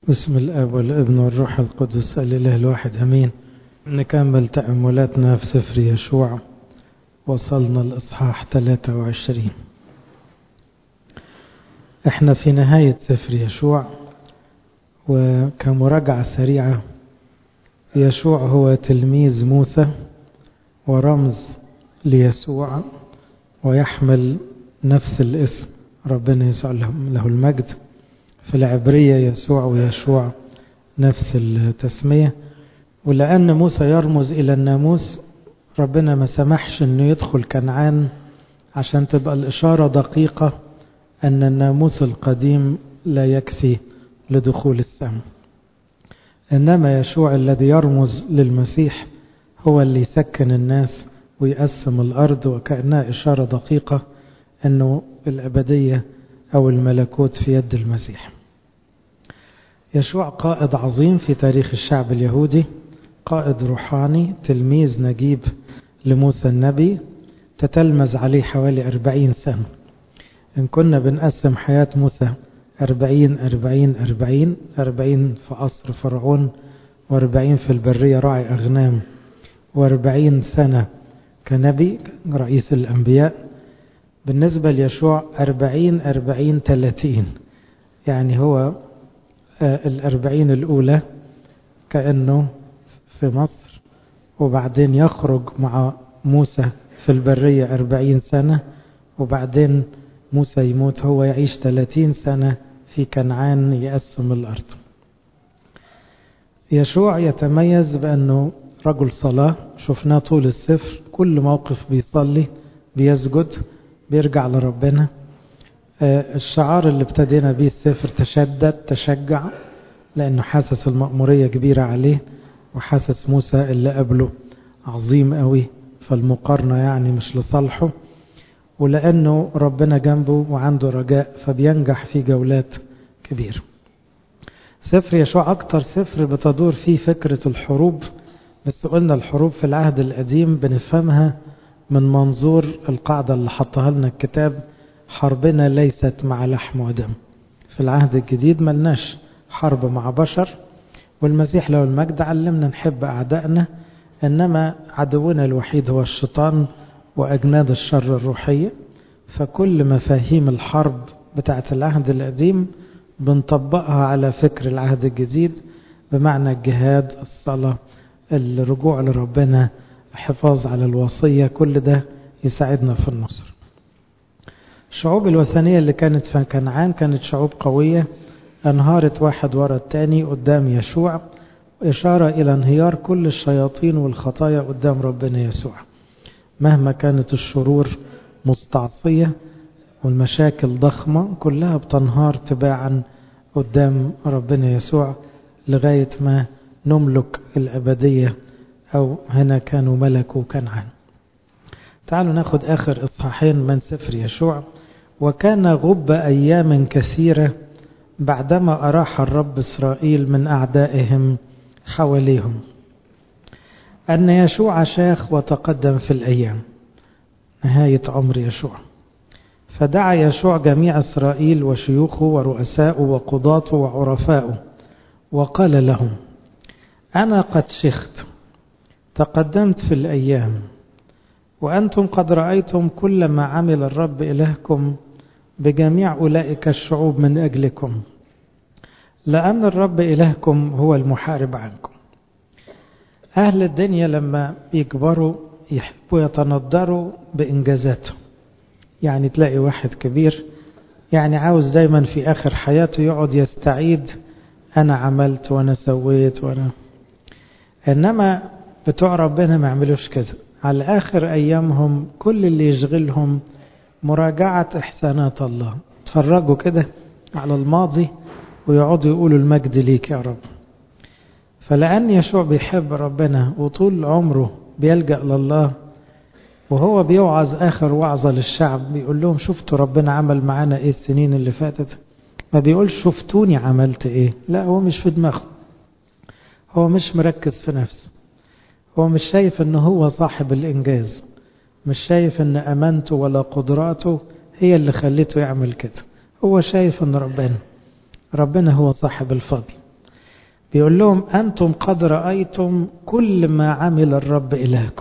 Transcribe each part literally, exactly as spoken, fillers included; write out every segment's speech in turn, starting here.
بسم الاب والابن والروح القدس الاله الواحد امين. نكمل تأملاتنا في سفر يشوع. وصلنا الاصحاح ثلاثة وعشرين. احنا في نهاية سفر يشوع، وكمراجعة سريعة يشوع هو تلميذ موسى ورمز ليسوع، ويحمل نفس الاسم ربنا يسوع له المجد. في العبرية يسوع ويشوع نفس التسمية. ولأن موسى يرمز إلى الناموس، ربنا ما سمحش أنه يدخل كنعان عشان تبقى الإشارة دقيقة أن الناموس القديم لا يكفي لدخول السماء. إنما يشوع الذي يرمز للمسيح هو اللي يسكن الناس ويقسم الأرض، وكأنها إشارة دقيقة أنه الأبدية أو الملكوت في يد المسيح. يشوع قائد عظيم في تاريخ الشعب اليهودي، قائد روحاني، تلميذ نجيب لموسى النبي، تتلمذ عليه حوالي أربعين سنة. إن كنا بنقسم حياة موسى أربعين أربعين أربعين أربعين في عصر فرعون، وأربعين في البرية راعي أغنام، وأربعين سنة كنبي رئيس الأنبياء. بالنسبة ليشوع أربعين أربعين ثلاثين، يعني هو الأربعين الأولى كأنه في مصر، وبعدين يخرج مع موسى في البرية أربعين سنة، وبعدين موسى يموت، هو يعيش ثلاثين سنة في كنعان يقسم الأرض. يشوع يتميز بأنه رجل صلاة، شفناه طول السفر، كل موقف بيصلي بيسجد بيرجع لربنا. الشعار اللي ابتدينا بيه السفر تشدد تشجع، لأنه حاسس المأمورية كبيرة عليه، وحاسس موسى اللي قبله عظيم قوي، فالمقارنة يعني مش لصالحه، ولأنه ربنا جنبه وعنده رجاء فبينجح في جولات كبيرة. سفر يشوع أكتر سفر بتدور فيه فكرة الحروب، بس قلنا الحروب في العهد القديم بنفهمها من منظور القاعدة اللي حطها لنا الكتاب: حربنا ليست مع لحم ودم. في العهد الجديد ملناش حرب مع بشر، والمسيح له المجد علمنا نحب أعدائنا، إنما عدونا الوحيد هو الشيطان وأجناد الشر الروحية. فكل مفاهيم الحرب بتاعت العهد القديم بنطبقها على فكر العهد الجديد، بمعنى الجهاد، الصلاة، الرجوع لربنا، الحفاظ على الوصية، كل ده يساعدنا في النصر. الشعوب الوثنية اللي كانت في كنعان كانت شعوب قوية، انهارت واحد ورا التاني قدام يشوع، إشارة إلى انهيار كل الشياطين والخطايا قدام ربنا يسوع. مهما كانت الشرور مستعصية والمشاكل ضخمة، كلها بتنهار تباعا قدام ربنا يسوع لغاية ما نملك الأبدية، أو هنا كانوا ملكوا كنعان. تعالوا ناخد آخر إصحاحين من سفر يشوع. وكان غب أيام كثيرة بعدما أراح الرب إسرائيل من أعدائهم حواليهم، أن يشوع شاخ وتقدم في الأيام، نهاية عمر يشوع. فدعا يشوع جميع إسرائيل وشيوخه ورؤساءه وقضاته وعرفاءه، وقال لهم: أنا قد شخت، تقدمت في الأيام، وأنتم قد رأيتم كل ما عمل الرب إلهكم بجميع أولئك الشعوب من أجلكم، لأن الرب إلهكم هو المحارب عنكم. أهل الدنيا لما يكبروا يحبوا يتنضروا بإنجازاته، يعني تلاقي واحد كبير يعني عاوز دايما في آخر حياته يقعد يستعيد: أنا عملت وأنا سويت وأنا. إنما بتوع ربنا ما يعملوش كده. على آخر أيامهم كل اللي يشغلهم مراجعة إحسانات الله، تفرجوا كده على الماضي ويقعدوا يقولوا المجد ليك يا رب. فلأن يشوع بيحب ربنا وطول عمره بيلجأ لله، وهو بيوعظ آخر وعظة للشعب بيقول لهم: شفتوا ربنا عمل معانا إيه السنين اللي فاتت؟ ما بيقولش شفتوني عملت إيه، لا، هو مش في دماغه، هو مش مركز في نفسه، هو مش شايف أنه هو صاحب الإنجاز، مش شايف أن أمانته ولا قدراته هي اللي خلته يعمل كده. هو شايف أن ربنا ربنا هو صاحب الفضل، بيقول لهم أنتم قد رأيتم كل ما عمل الرب إلهكم.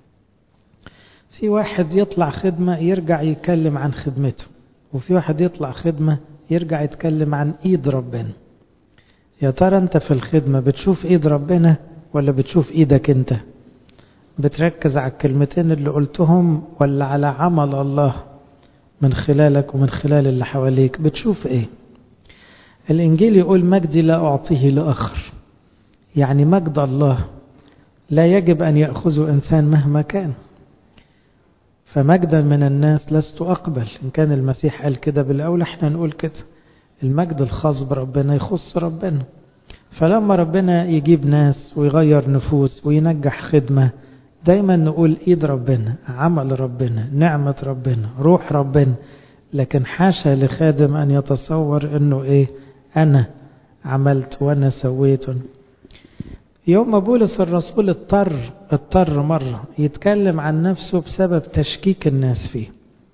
في واحد يطلع خدمة يرجع يتكلم عن خدمته، وفي واحد يطلع خدمة يرجع يتكلم عن إيد ربنا. يا ترى أنت في الخدمة بتشوف إيد ربنا ولا بتشوف إيدك أنت؟ بتركز على الكلمتين اللي قلتهم ولا على عمل الله من خلالك ومن خلال اللي حواليك؟ بتشوف إيه؟ الإنجيل يقول مجدي لا أعطيه لآخر، يعني مجد الله لا يجب أن يأخذه إنسان مهما كان. فمجدا من الناس لست أقبل. إن كان المسيح قال كده بالأولى احنا نقول كده. المجد الخاص بربنا يخص ربنا. فلما ربنا يجيب ناس ويغير نفوس وينجح خدمة، دايما نقول إيد ربنا، عمل ربنا، نعمة ربنا، روح ربنا. لكن حاشا لخادم أن يتصور أنه إيه أنا عملت وأنا سويت. يوم ما بولس الرسول اضطر اضطر مرة يتكلم عن نفسه بسبب تشكيك الناس فيه،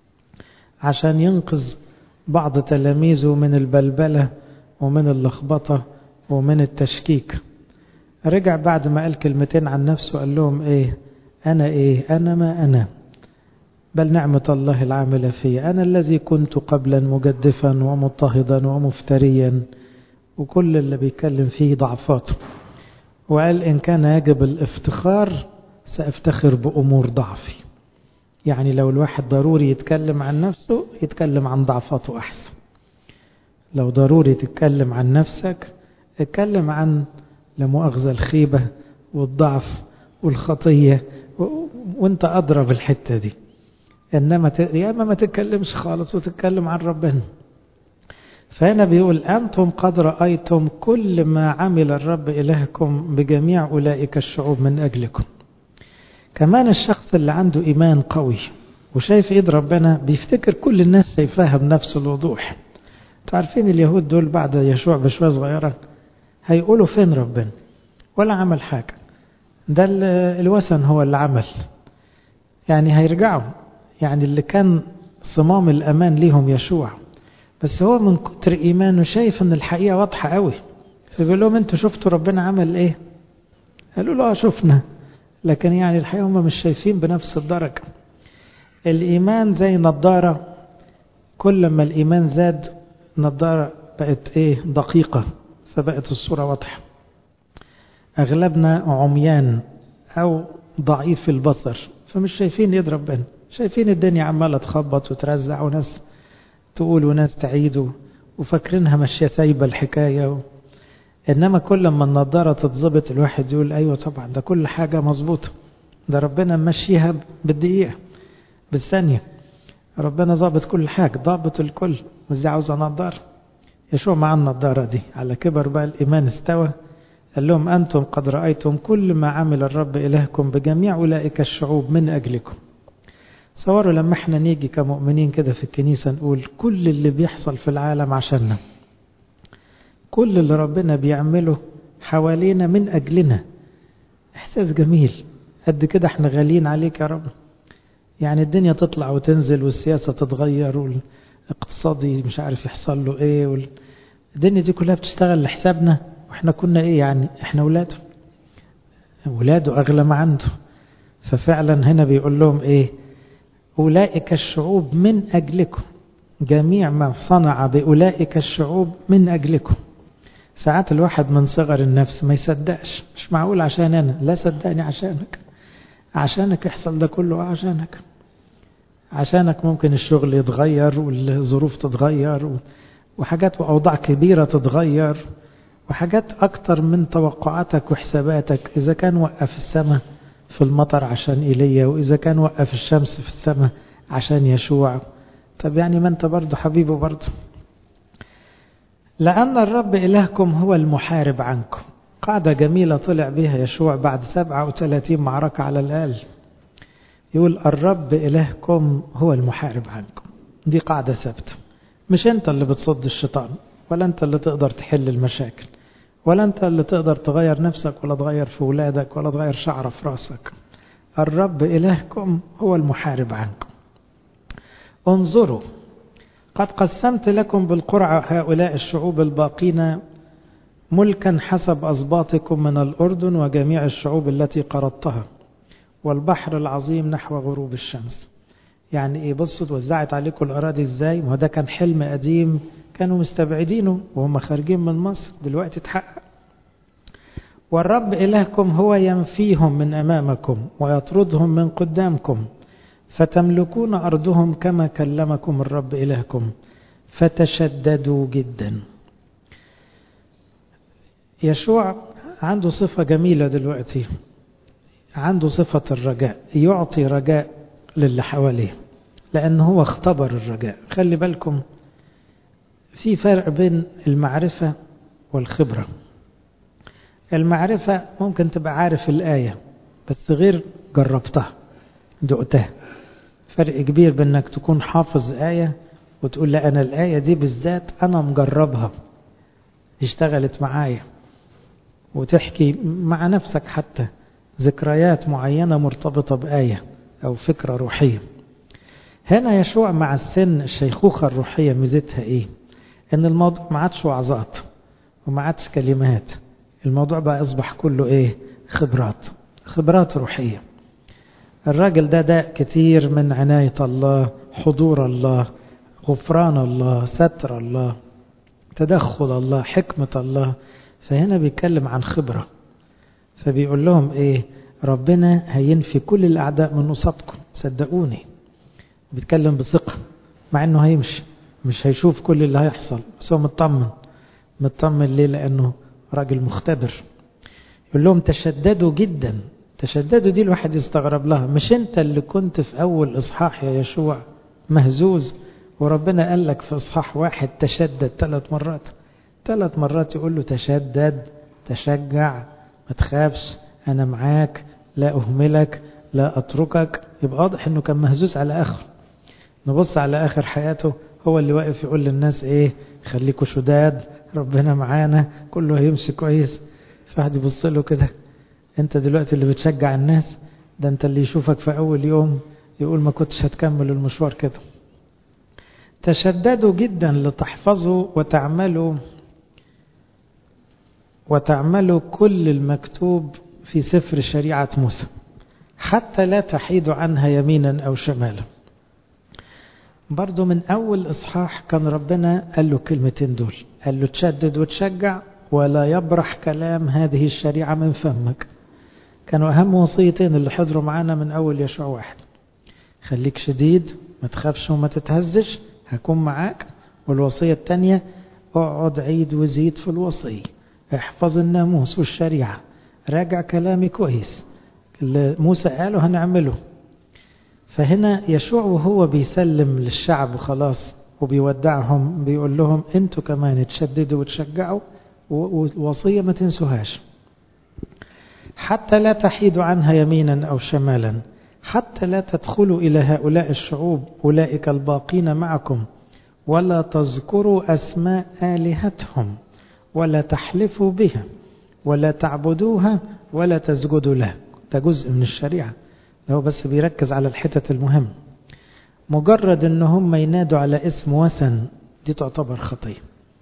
عشان ينقذ بعض تلاميذه من البلبلة ومن اللخبطة ومن التشكيك. رجع بعد ما قال كلمتين عن نفسه قال لهم ايه؟ انا ايه؟ انا ما انا، بل نعمة الله العاملة في. انا الذي كنت قبلا مجدفا ومضطهدا ومفتريا، وكل اللي بيتكلم فيه ضعفاته. وقال إن كان يجب الافتخار سأفتخر بأمور ضعفي. يعني لو الواحد ضروري يتكلم عن نفسه يتكلم عن ضعفاته أحسن. لو ضروري تتكلم عن نفسك اتكلم عن لمؤاخذة الخيبة والضعف والخطية و... وانت أدرى بالحتة دي. إنما ت... يا ما ما تتكلمش خالص وتتكلم عن ربنا. فهنا بيقول أنتم قد رأيتم كل ما عمل الرب إلهكم بجميع أولئك الشعوب من أجلكم. كمان الشخص اللي عنده إيمان قوي وشايف إيد ربنا بيفتكر كل الناس شايفاها بنفس الوضوح. تعرفين اليهود دول بعد يشوع بشوية صغيرة هيقولوا فين ربنا؟ ولا عمل حاجة، ده الوثن هو اللي عمل. يعني هيرجعوا، يعني اللي كان صمام الأمان ليهم يشوع، بس هو من كتر إيمانه شايف أن الحقيقة واضحة قوي. فبيقول لهم أنتوا شفتوا ربنا عمل إيه؟ قالوا له شفنا، لكن يعني الحقيقة هم مش شايفين بنفس الدرجة. الإيمان زي نظارة، كل ما الإيمان زاد نظارة بقت إيه؟ دقيقة، فبقت الصورة واضحة. أغلبنا عميان أو ضعيف البصر، فمش شايفين يد ربنا، شايفين الدنيا عمالة تخبط وترزع وناس تقول وناس تعيد وفاكرينها ماشيه سايبه الحكايه و... انما كل ما النضاره تتظبط الواحد يقول ايوه طبعا ده كل حاجه مظبوطه، ده ربنا ماشيها بالدقيقه بالثانيه، ربنا ظابط كل حاجه، ضابط الكل، بس دي عاوزه نضاره. يشوع مع النضاره دي على كبر بقى الايمان استوى. قال لهم انتم قد رايتم كل ما عمل الرب الهكم بجميع اولئك الشعوب من اجلكم. صوروا لما احنا نيجي كمؤمنين كده في الكنيسة نقول كل اللي بيحصل في العالم عشاننا، كل اللي ربنا بيعمله حوالينا من أجلنا. إحساس جميل. قد كده احنا غاليين عليك يا رب. يعني الدنيا تطلع وتنزل والسياسة تتغير والاقتصادي مش عارف يحصل له ايه وال... الدنيا دي كلها بتشتغل لحسابنا، واحنا كنا ايه يعني؟ احنا ولاده ولاده أغلى ما عنده. ففعلا هنا بيقول لهم ايه؟ أولئك الشعوب من أجلكم، جميع ما صنع بأولئك الشعوب من أجلكم. ساعات الواحد من صغر النفس ما يصدقش، مش معقول عشان أنا، لا صدقني عشانك، عشانك يحصل ده كله، عشانك عشانك ممكن الشغل يتغير والظروف تتغير وحاجات وأوضاع كبيرة تتغير وحاجات أكتر من توقعاتك وحساباتك. إذا كان وقف السماء في المطر عشان إيليا، وإذا كان وقف الشمس في السماء عشان يشوع، طب يعني ما أنت برضو حبيبه برضو. لأن الرب إلهكم هو المحارب عنكم. قاعدة جميلة طلع بها يشوع بعد سبعة وثلاثين معركة على الأقل. يقول الرب إلهكم هو المحارب عنكم. دي قاعدة ثابتة. مش أنت اللي بتصد الشيطان، ولا أنت اللي تقدر تحل المشاكل، ولا أنت اللي تقدر تغير نفسك ولا تغير في ولادك ولا تغير شعر في راسك. الرب إلهكم هو المحارب عنكم. انظروا قد قسمت لكم بالقرعة هؤلاء الشعوب الباقين ملكا حسب أسباطكم من الأردن وجميع الشعوب التي قرضتها والبحر العظيم نحو غروب الشمس. يعني ايه؟ بصوا توزعت عليكم الأراضي ازاي؟ ما ده كان حلم قديم كانوا مستبعدينه وهم خارجين من مصر، دلوقتي اتحقق. والرب إلهكم هو ينفيهم من أمامكم ويطردهم من قدامكم، فتملكون أرضهم كما كلمكم الرب إلهكم، فتشددوا جدا. يشوع عنده صفة جميلة دلوقتي، عنده صفة الرجاء، يعطي رجاء للي حواليه لأنه هو اختبر الرجاء. خلي بالكم في فرق بين المعرفة والخبرة. المعرفة ممكن تبقى عارف الآية بس غير جربتها دقتها. فرق كبير بأنك تكون حافظ آية وتقول لا أنا الآية دي بالذات أنا مجربها اشتغلت معايا، وتحكي مع نفسك حتى ذكريات معينة مرتبطة بآية أو فكرة روحية. هنا يشوع مع السن الشيخوخة الروحية ميزتها إيه؟ إن الموضوع ما عادش وعظات وما عادش كلمات، الموضوع بقى أصبح كله إيه؟ خبرات، خبرات روحية. الراجل ده ده كتير من عناية الله، حضور الله، غفران الله، ستر الله، تدخل الله، حكمة الله. فهنا بيتكلم عن خبرة، فبيقول لهم إيه؟ ربنا هينفي كل الأعداء من وسطكم، صدقوني. بيتكلم بثقة مع إنه هيمشي مش هيشوف كل اللي هيحصل، بس هو مطمن. مطمن ليه؟ لأنه راجل مختبر. يقول لهم تشددوا جدا. تشددوا دي الواحد يستغرب لها، مش انت اللي كنت في اول اصحاح يا يشوع مهزوز وربنا قال لك في اصحاح واحد تشدد ثلاث مرات؟ ثلاث مرات يقول له تشدد، تشجع، ما تخافش، انا معاك، لا اهملك، لا اتركك. يبقى واضح انه كان مهزوز على اخر. نبص على اخر حياته هو اللي واقف يقول للناس ايه؟ خليكوا شداد، ربنا معانا، كله هيمشي كويس. فواحد يبص له كده، انت دلوقتي اللي بتشجع الناس، ده انت اللي يشوفك في اول يوم يقول ما كنتش هتكمل المشوار كده. تشددوا جدا لتحفظوا وتعملوا وتعملوا كل المكتوب في سفر شريعة موسى حتى لا تحيدوا عنها يمينا او شمالا. برضو من اول اصحاح كان ربنا قال له كلمتين دول، قال له تشدد وتشجع ولا يبرح كلام هذه الشريعة من فمك. كانوا أهم وصيتين اللي حضروا معانا من أول يشوع واحد. خليك شديد، ما تخافش وما تتهزش، هكون معاك. والوصية الثانية اقعد عيد وزيد في الوصية، احفظ الناموس والشريعة، راجع كلامي كويس، اللي موسى قاله هنعمله. فهنا يشوع وهو بيسلم للشعب خلاص وبيودعهم بيقول لهم انتوا كمان تشددوا وتشجعوا، ووصية ما تنسوهاش. حتى لا تحيدوا عنها يمينا أو شمالا، حتى لا تدخلوا إلى هؤلاء الشعوب أولئك الباقين معكم، ولا تذكروا أسماء آلهتهم، ولا تحلفوا بها، ولا تعبدوها، ولا تسجدوا لها. ده جزء من الشريعة، هو بس بيركز على الحتة المهم. مجرد ان هم ينادوا على اسم وثن دي تعتبر خطية.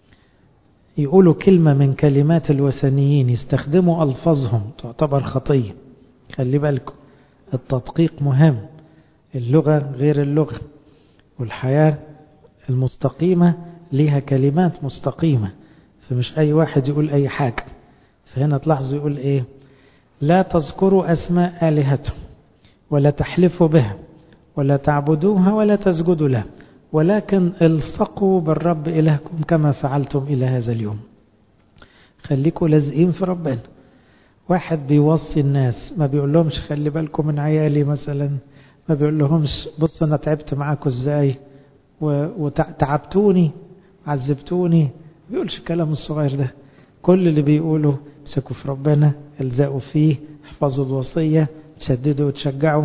يقولوا كلمة من كلمات الوثنيين، يستخدموا ألفاظهم، تعتبر خطية. خلي بالكم التدقيق مهم، اللغة غير اللغة، والحياة المستقيمة لها كلمات مستقيمة، فمش أي واحد يقول أي حاجة. فهنا تلاحظوا يقول إيه؟ لا تذكروا أسماء آلهتهم، ولا تحلفوا بها، ولا تعبدوها، ولا تسجدوا لها، ولكن الصقوا بالرب إلهكم كما فعلتم إلى هذا اليوم. خليكوا لازقين في ربنا. واحد بيوصي الناس، ما بيقول لهمش خلي بالكم من عيالي مثلا، ما بيقول لهمش بصوا أنا تعبت معاكم إزاي وتعبتوني عذبتوني، بيقولش الكلام الصغير ده. كل اللي بيقوله امسكوا في ربنا، الزقوا فيه، احفظوا الوصية، تشددوا وتشجعوا.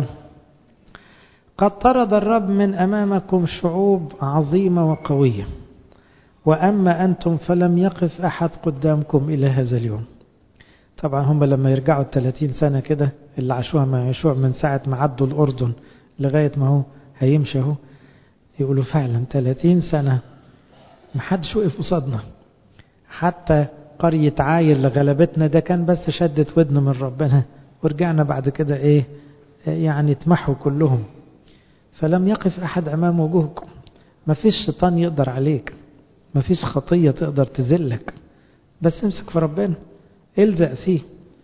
قد طرد الرب من أمامكم شعوب عظيمة وقوية، وأما أنتم فلم يقف أحد قدامكم إلى هذا اليوم. طبعا هم لما يرجعوا الثلاثين سنة كده اللي عاشوها مع يشوع من ساعة ما عدوا الأردن لغاية ما هو هيمشي اهو، يقولوا فعلا ثلاثين سنة محدش وقف قصادنا، حتى قرية عايل اللي غلبتنا ده كان بس شدت ودن من ربنا، ورجعنا بعد كده ايه يعني اتمحوا كلهم. فلم يقف أحد أمام وجوهكم. مفيش شيطان يقدر عليك، مفيش خطية تقدر تذلك، بس امسك في ربنا، الزق فيه.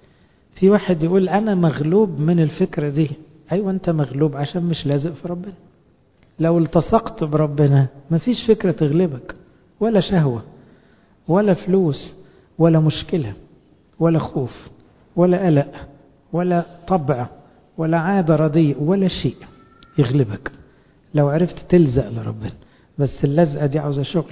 في واحد يقول أنا مغلوب من الفكرة دي. أيوة أنت مغلوب عشان مش لازق في ربنا. لو التصقت بربنا مفيش فكرة تغلبك، ولا شهوة ولا فلوس ولا مشكلة ولا خوف ولا قلق ولا طبع ولا عادة رديء ولا شيء يغلبك لو عرفت تلزق لربنا. بس اللزقة دي عاوزة شغل،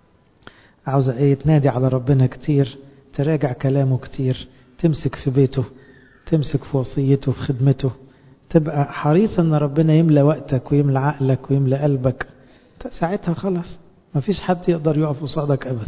عاوزة ايه؟ تنادي على ربنا كتير، تراجع كلامه كتير، تمسك في بيته، تمسك في وصيته، في خدمته، تبقى حريص ان ربنا يملى وقتك ويملى عقلك ويملى قلبك. ساعتها خلاص مفيش حد يقدر يقف قصادك ابدا.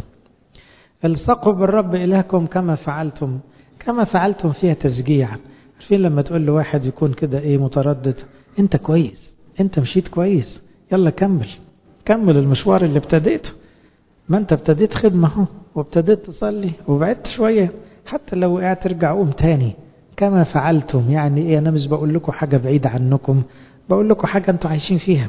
الصقوا بالرب إلهكم كما فعلتم. كما فعلتم فيها تشجيع. عارفين لما تقول له واحد يكون كده ايه متردد، انت كويس، انت مشيت كويس، يلا كمل كمل المشوار اللي ابتديته. ما انت ابتديت خدمة اهو، وابتديت تصلي وبعدت شوية، حتى لو وقعت ترجع قوم تاني. كما فعلتم يعني ايه؟ انا مش بقول لكم حاجة بعيدة عنكم، بقول لكم حاجة انتوا عايشين فيها،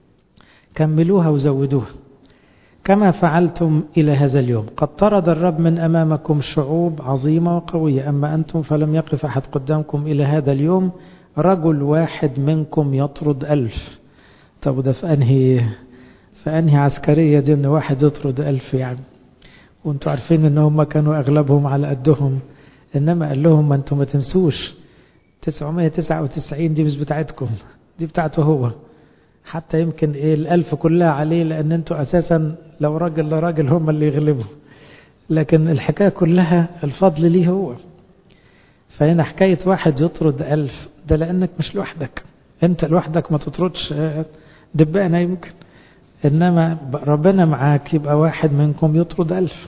كملوها وزودوها. كما فعلتم إلى هذا اليوم. قد طرد الرب من أمامكم شعوب عظيمة وقوية، أما أنتم فلم يقف أحد قدامكم إلى هذا اليوم. رجل واحد منكم يطرد ألف. طب ده في أنهي في أنهي عسكرية دي إن واحد يطرد ألف يعني؟ وانتوا عارفين إن هم كانوا أغلبهم على قدهم. إنما قال لهم ما أنتم ما تنسوش تسعمائة وتسعة وتسعين دي مش بتاعتكم، دي بتاعته هو. حتى يمكن ايه الألف كلها عليه، لأن انتوا أساسا لو راجل لراجل هم اللي يغلبوا، لكن الحكاية كلها الفضل ليه هو. فهنا حكاية واحد يطرد ألف ده لأنك مش لوحدك، انت لوحدك ما تطردش دبانة يمكن، إنما ربنا معاك يبقى واحد منكم يطرد ألف.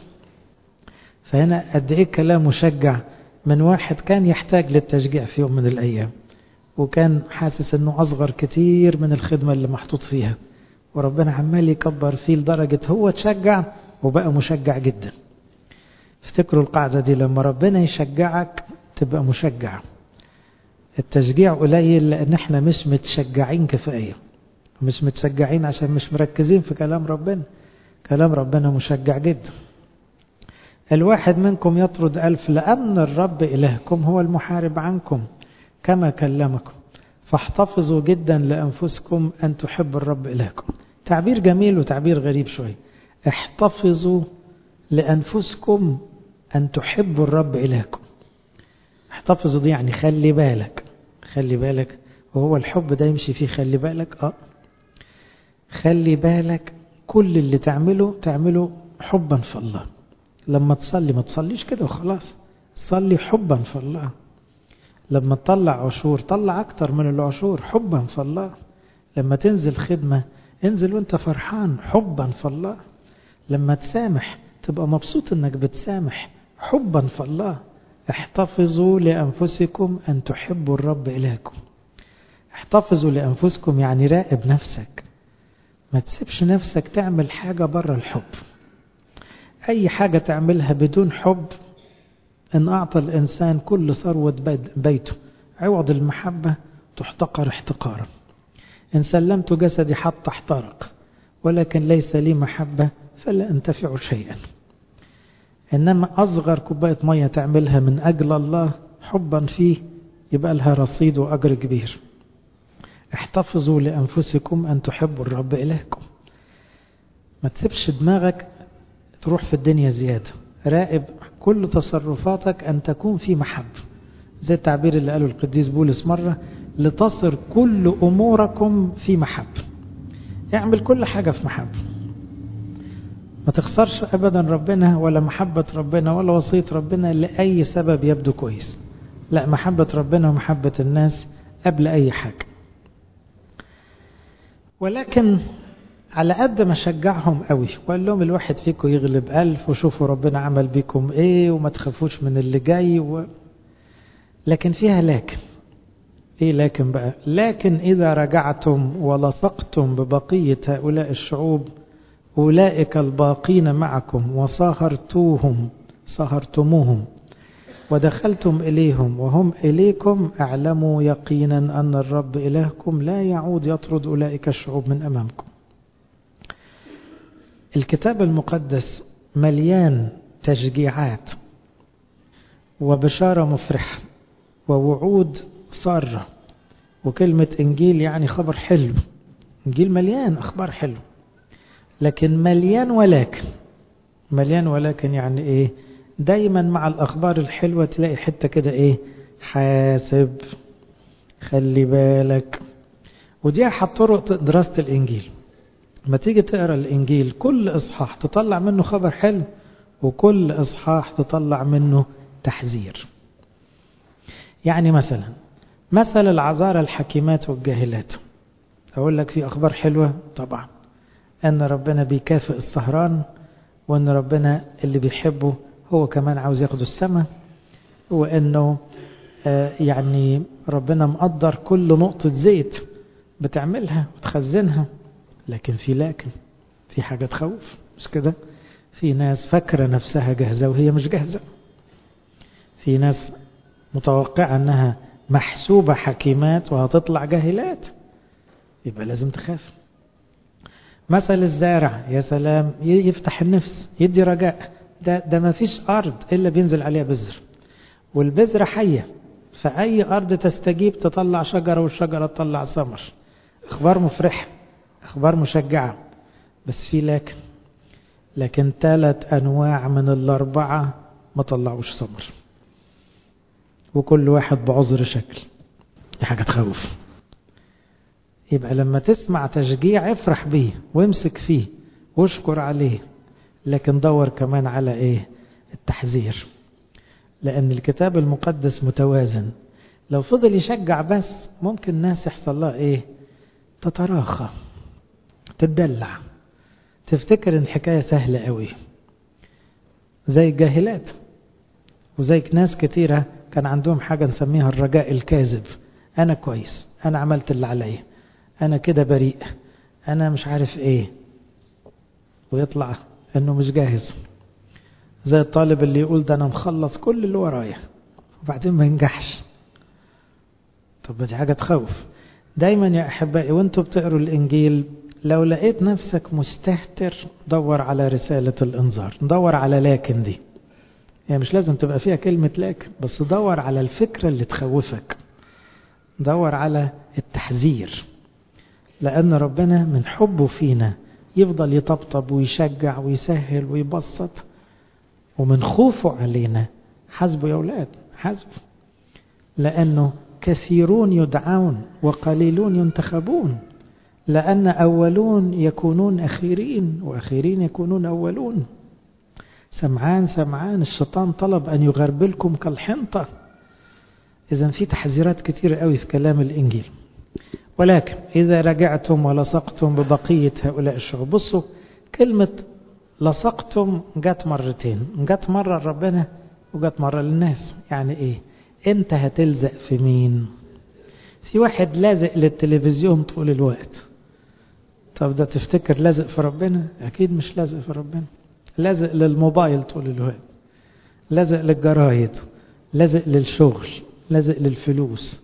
فهنا قد ايه كلام مشجع من واحد كان يحتاج للتشجيع في يوم من الأيام، وكان حاسس انه اصغر كتير من الخدمة اللي محطوط فيها، وربنا عمال يكبر فيه لدرجة هو تشجع وبقى مشجع جدا. افتكروا القاعدة دي، لما ربنا يشجعك تبقى مشجع. التشجيع قليل لان احنا مش متشجعين كفاية، مش متشجعين عشان مش مركزين في كلام ربنا. كلام ربنا مشجع جدا. الواحد منكم يطرد ألف، لأن الرب إلهكم هو المحارب عنكم كما كلمكم، فاحتفظوا جدا لأنفسكم أن تحبوا الرب إلهكم. تعبير جميل وتعبير غريب شوي. احتفظوا لأنفسكم أن تحبوا الرب إلهكم. احتفظوا دي يعني خلي بالك، خلي بالك، وهو الحب ده يمشي فيه خلي بالك. اه خلي بالك كل اللي تعمله تعمله حبا في الله. لما تصلي ما تصليش كده وخلاص، صلي حبا في الله. لما تطلع عشور طلع أكتر من العشور حبا في الله. لما تنزل خدمة انزل وانت فرحان حبا في الله. لما تسامح تبقى مبسوط انك بتسامح حبا في الله. احتفظوا لأنفسكم أن تحبوا الرب إلهكم. احتفظوا لأنفسكم يعني راقب نفسك، ما تسيبش نفسك تعمل حاجة بره الحب. أي حاجة تعملها بدون حب، إن أعطى الإنسان كل ثروة بيته عوض المحبة تحتقر احتقارا. إن سلمت جسدي حتى احترق ولكن ليس لي محبة فلا أنتفع شيئا. إنما أصغر كوباية مية تعملها من أجل الله حبا فيه يبقى لها رصيد وأجر كبير. احتفظوا لأنفسكم أن تحبوا الرب إلهكم. ما تسيبش دماغك تروح في الدنيا زيادة. راقب كل تصرفاتك أن تكون في محبة، زي التعبير اللي قاله القديس بولس مرة، لتصر كل أموركم في محبة. اعمل كل حاجة في محبة، ما تخسرش أبدا ربنا ولا محبة ربنا ولا وصية ربنا لأي سبب يبدو كويس. لا، محبة ربنا ومحبة الناس قبل أي حاجة. ولكن على قد ما شجعهم قوي وقال لهم الواحد فيكم يغلب ألف وشوفوا ربنا عمل بيكم ايه وما تخافوش من اللي جاي و... لكن فيها لكن ايه لكن بقى؟ لكن إذا رجعتم ولصقتم ببقية هؤلاء الشعوب أولئك الباقين معكم وصاهرتوهم سهرتموهم ودخلتم إليهم وهم إليكم، اعلموا يقينا أن الرب إلهكم لا يعود يطرد أولئك الشعوب من أمامكم. الكتاب المقدس مليان تشجيعات وبشارة مفرحة ووعود سارة، وكلمة إنجيل يعني خبر حلو. إنجيل مليان أخبار حلو، لكن مليان ولكن مليان ولكن يعني إيه؟ دايما مع الأخبار الحلوة تلاقي حتة كده إيه؟ حاسب، خلي بالك. ودي أحد طرق دراسة الإنجيل. ما تيجي تقرأ الإنجيل كل إصحاح تطلع منه خبر حلو، وكل إصحاح تطلع منه تحذير. يعني مثلا مثل العذارى الحكيمات والجاهلات، أقول لك في أخبار حلوة طبعا، أن ربنا بيكافئ السهران، وأن ربنا اللي بيحبه هو كمان عاوز ياخده السماء، وأنه آه يعني ربنا مقدر كل نقطة زيت بتعملها وتخزنها. لكن في لكن في حاجة تخوف، مش كده؟ في ناس فاكرة نفسها جاهزة وهي مش جاهزة. في ناس متوقعة أنها محسوبة حكيمات وهتطلع جاهلات، يبقى لازم تخاف. مثل الزارع، يا سلام، يفتح النفس، يدي رجاء. ده, ده ما فيش أرض إلا بينزل عليها بذر، والبذرة حية، فأي أرض تستجيب تطلع شجرة، والشجرة تطلع ثمر. أخبار مفرحة، أخبار مشجعة. بس في لكن لكن ثلاث أنواع من الأربعة ما طلعوش ثمر، وكل واحد بعذر شكل. دي حاجة تخوف. يبقى لما تسمع تشجيع افرح بيه وامسك فيه واشكر عليه، لكن دور كمان على ايه؟ التحذير. لأن الكتاب المقدس متوازن. لو فضل يشجع بس ممكن الناس يحصل لها ايه؟ تتراخى، تدلع، تفتكر ان الحكاية سهلة قوي، زي الجاهلات وزي ناس كتيرة كان عندهم حاجة نسميها الرجاء الكاذب. أنا كويس، أنا عملت اللي عليا، أنا كده بريء، أنا مش عارف إيه، ويطلع إنه مش جاهز. زي الطالب اللي يقول ده أنا مخلص كل اللي ورايا وبعدين ما ينجحش. طب دي حاجة تخوف. دايما يا أحبائي وانتوا بتقروا الإنجيل، لو لقيت نفسك مستهتر دور على رسالة الإنذار، دور على لكن دي. يعني مش لازم تبقى فيها كلمة لكن، بس دور على الفكرة اللي تخوفك، دور على التحذير. لأن ربنا من حبه فينا يفضل يطبطب ويشجع ويسهل ويبسط، ومن خوفه علينا حسبه يا أولاد، حسبه. لأنه كثيرون يدعون وقليلون ينتخبون، لأن أولون يكونون أخيرين وأخيرين يكونون أولون. سمعان سمعان الشيطان طلب أن يغربلكم كالحنطة. إذن في تحذيرات كتير قوي في كلام الإنجيل. ولكن إذا رجعتم ولصقتم ببقية هؤلاء الشعوب. بصوا كلمة لصقتم جت مرتين، جت مرة لربنا وجت مرة للناس. يعني إيه؟ أنت هتلزق في مين؟ في واحد لازق للتلفزيون طول الوقت. طب ده تفتكر لازق في ربنا؟ أكيد مش لازق في ربنا. لازق للموبايل طول الوقت، لازق للجرايد، لازق للشغل، لازق للفلوس.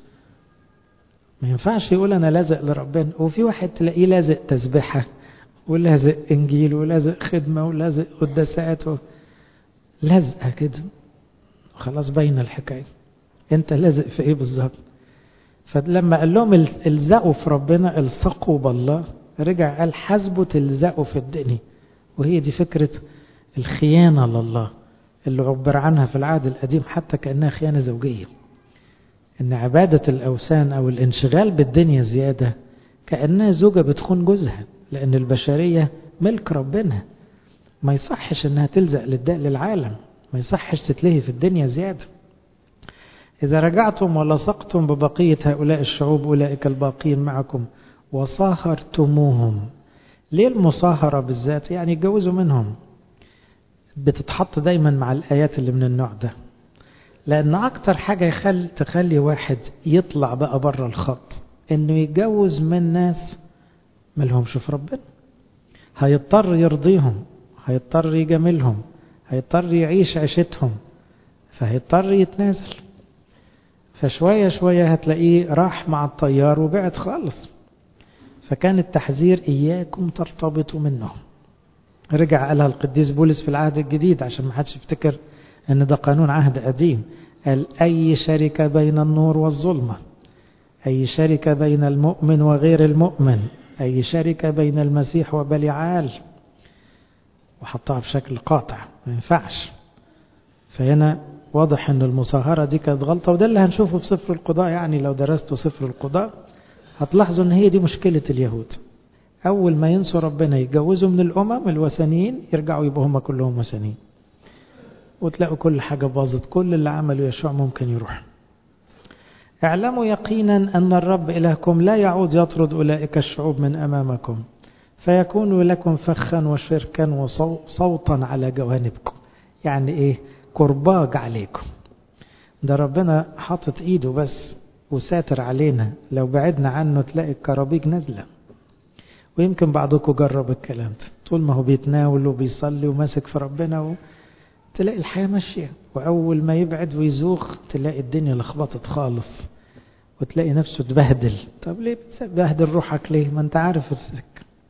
ما ينفعش يقول أنا لازق لربنا. وفي واحد تلاقيه لازق تسبحة ولازق إنجيل ولازق خدمة ولازق قداسات و... لازقة كده خلاص باينة الحكاية. أنت لازق في إيه بالظبط؟ فلما قال لهم الزقوا في ربنا، الصقوا بالله، رجع قال حسبوا تلزقوا في الدنيا. وهي دي فكرة الخيانة لله اللي عبر عنها في العهد القديم حتى كأنها خيانة زوجية. إن عبادة الأوثان أو الانشغال بالدنيا زيادة كأنها زوجة بتخون جوزها، لأن البشرية ملك ربنا. ما يصحش إنها تلزق للعالم، ما يصحش تتلهي في الدنيا زيادة. إذا رجعتم ولصقتم ببقية هؤلاء الشعوب أولئك الباقين معكم وصاهرتموهم. ليه المصاهرة بالذات؟ يعني يتجوزوا منهم. بتتحط دايما مع الآيات اللي من النوع ده، لأن أكتر حاجة يخل تخلي واحد يطلع بقى بره الخط إنه يتجوز من ناس ملهمش في ربنا. هيضطر يرضيهم، هيضطر يجاملهم، هيضطر يعيش عيشتهم، فهيضطر يتنازل. فشوية شوية هتلاقيه راح مع الطيار وبعد خالص. فكان التحذير إياكم ترتبطوا منه. رجع قالها القديس بولس في العهد الجديد عشان ما حدش يفتكر ان ده قانون عهد قديم. قال أي شركة بين النور والظلمة، أي شركة بين المؤمن وغير المؤمن، أي شركة بين المسيح وبليعال، وحطها بشكل قاطع، ما ينفعش. فهنا واضح ان المصاهرة دي كانت غلطة، وده اللي هنشوفه في سفر القضاء. يعني لو درستوا سفر القضاء هتلاحظوا ان هي دي مشكلة اليهود. اول ما ينسوا ربنا يتجوزوا من الامم الوثنيين، يرجعوا يبقوا هم كلهم وثنيين، وتلاقوا كل حاجة باظت. كل اللي عمله يشوع ممكن يروح. اعلموا يقينا ان الرب الهكم لا يعود يطرد اولئك الشعوب من امامكم، فيكون لكم فخا وشركا وصوتا على جوانبكم. يعني ايه؟ كرباج عليكم. ده ربنا حاطط ايده بس وساتر علينا، لو بعدنا عنه تلاقي الكرابيج نازله. ويمكن بعضكم جرب الكلام ده، طول ما هو بيتناول وبيصلي وماسك في ربنا و... تلاقي الحياه ماشيه، واول ما يبعد ويزوخ تلاقي الدنيا لخبطت خالص، وتلاقي نفسه تبهدل. طب ليه بتبهدل روحك ليه؟ ما انت عارف السكه.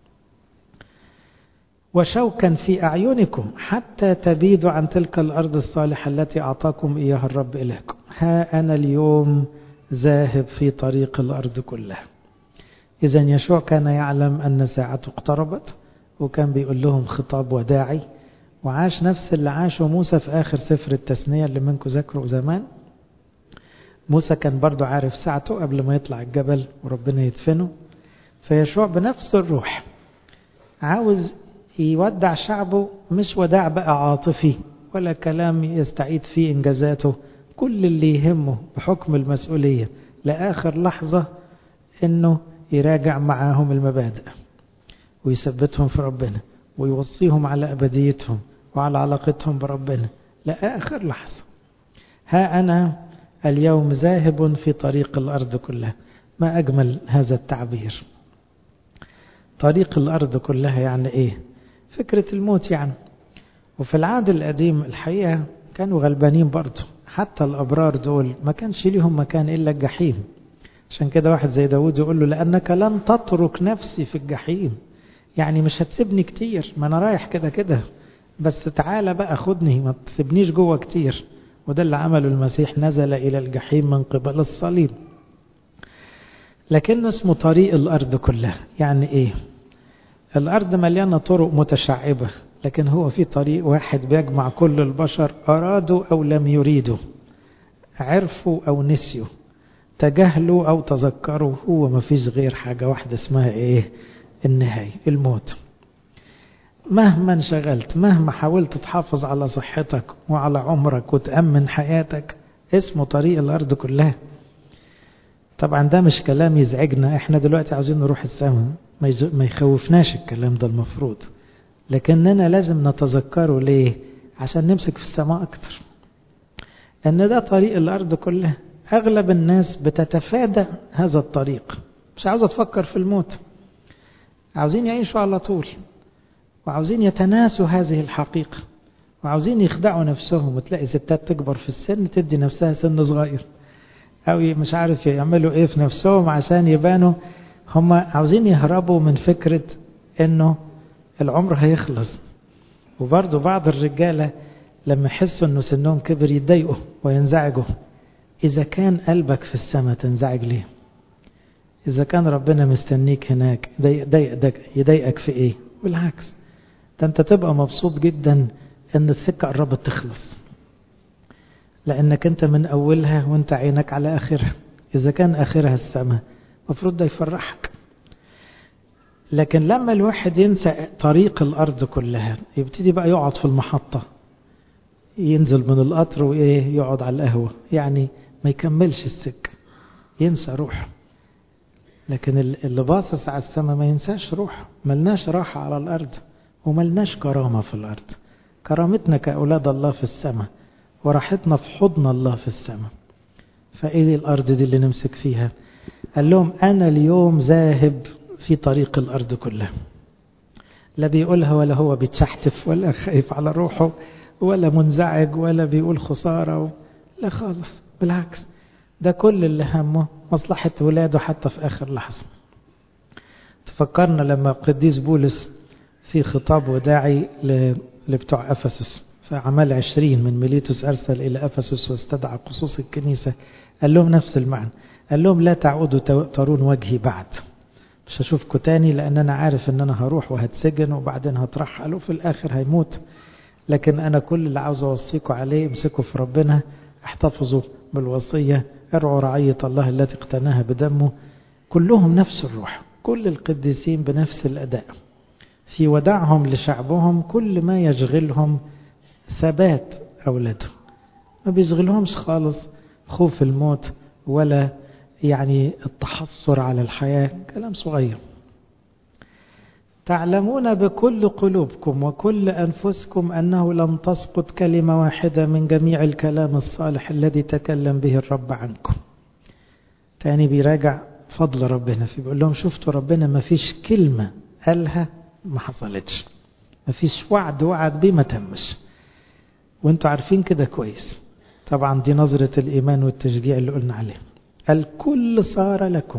وشوكا في أعينكم حتى تبيدوا عن تلك الأرض الصالحة التي أعطاكم إياها الرب إلهكم. ها أنا اليوم ذاهب في طريق الأرض كلها. إذن يشوع كان يعلم أن ساعته اقتربت، وكان بيقول لهم خطاب وداعي، وعاش نفس اللي عاشه موسى في آخر سفر التثنية اللي منكم ذكروا زمان. موسى كان برضو عارف ساعته قبل ما يطلع الجبل وربنا يدفنه. فيشوع بنفس الروح عاوز يودع شعبه، مش وداع بقى عاطفي ولا كلام يستعيد فيه إنجازاته. كل اللي يهمه بحكم المسؤولية لآخر لحظة إنه يراجع معاهم المبادئ ويثبتهم في ربنا ويوصيهم على أبديتهم وعلى علاقتهم بربنا لآخر لحظة. ها أنا اليوم ذاهب في طريق الأرض كلها. ما أجمل هذا التعبير، طريق الأرض كلها. يعني إيه؟ فكرة الموت يعني. وفي العهد القديم الحقيقة كانوا غلبانين برضو، حتى الأبرار دول ما كانش ليهم مكان إلا الجحيم. عشان كده واحد زي داود يقول له لأنك لن تترك نفسي في الجحيم. يعني مش هتسيبني كتير، ما أنا رايح كده كده، بس تعالى بقى خدني، ما تسيبنيش جوه كتير. وده اللي عمله المسيح، نزل إلى الجحيم من قبل الصليب. لكنه اسمه طريق الأرض كلها. يعني إيه؟ الأرض مليانة طرق متشعبة، لكن هو في طريق واحد بيجمع كل البشر، أرادوا أو لم يريدوا، عرفوا أو نسيوا، تجاهلوا أو تذكروا. هو ما فيش غير حاجة واحدة اسمها إيه؟ النهاية، الموت. مهما انشغلت، مهما حاولت تحافظ على صحتك وعلى عمرك وتأمن حياتك، اسمه طريق الأرض كلها. طبعا ده مش كلام يزعجنا، احنا دلوقتي عايزين نروح السماء، ما يخوفناش الكلام ده المفروض، لكننا لازم نتذكره. ليه؟ عشان نمسك في السماء أكتر، أن ده طريق الأرض كلها. أغلب الناس بتتفادى هذا الطريق، مش عاوزة تفكر في الموت، عاوزين يعيشوا على طول، وعاوزين يتناسوا هذه الحقيقة، وعاوزين يخدعوا نفسهم. وتلاقي ستات تكبر في السن تدي نفسها سن صغير، أو مش عارف يعملوا إيه في نفسهم عشان يبانوا. هم عاوزين يهربوا من فكرة إنه العمر هيخلص. وبرضو بعض الرجالة لما يحسوا إنه سنهم كبر يتضايقوا وينزعجوا. إذا كان قلبك في السماء تنزعج ليه؟ إذا كان ربنا مستنيك هناك يضايقك يضايقك في إيه؟ بالعكس، ده أنت تبقى مبسوط جدا إن السكة قربت تخلص، لأنك أنت من أولها وأنت عينك على آخرها. إذا كان آخرها السماء مفروض ده يفرحك. لكن لما الواحد ينسى طريق الأرض كلها، يبتدي بقى يقعد في المحطة، ينزل من القطر وإيه يقعد على القهوة، يعني ما يكملش السكة، ينسى روح. لكن اللي باصص على السماء ما ينساش روح. ملناش راحة على الأرض، وملناش كرامة في الأرض. كرامتنا كأولاد الله في السماء، وراحتنا في حضن الله في السماء. فإيه الأرض دي اللي نمسك فيها؟ قال لهم أنا اليوم ذاهب في طريق الأرض كلها. لا بيقولها ولا هو بيتشحتف ولا خايف على روحه ولا منزعج ولا بيقول خسارة و... لا خالص، بالعكس، ده كل اللي همه مصلحة ولاده حتى في آخر لحظة. تفكرنا لما قديس بولس في خطاب وداعي لبتوع أفسس في أعمال عشرين، من ميليتوس أرسل إلى أفسس واستدعى قصوص الكنيسة، قال لهم نفس المعنى، قال لهم لا تعودوا ترون وجهي بعد، مش هشوفكم تاني، لأن أنا عارف أن أنا هروح وهتسجن وبعدين هترحل وفي الآخر هيموت، لكن أنا كل اللي عاوز أوصيكم عليه امسكوا في ربنا، احتفظوا بالوصية، ارعوا رعية الله التي اقتناها بدمه. كلهم نفس الروح، كل القديسين بنفس الأداء في وداعهم لشعبهم، كل ما يشغلهم ثبات أولادهم، ما بيشغلهمش خالص خوف الموت ولا يعني التحصر على الحياة، كلام صغير. تعلمون بكل قلوبكم وكل أنفسكم أنه لم تسقط كلمة واحدة من جميع الكلام الصالح الذي تكلم به الرب عنكم. تاني بيراجع فضل ربنا، في بيقول لهم شفتوا ربنا ما فيش كلمة قالها ما حصلتش، ما فيش وعد وعد بيه ما تمش، وانتوا عارفين كده كويس. طبعا دي نظرة الإيمان والتشجيع اللي قلنا عليه. الكل صار لكم،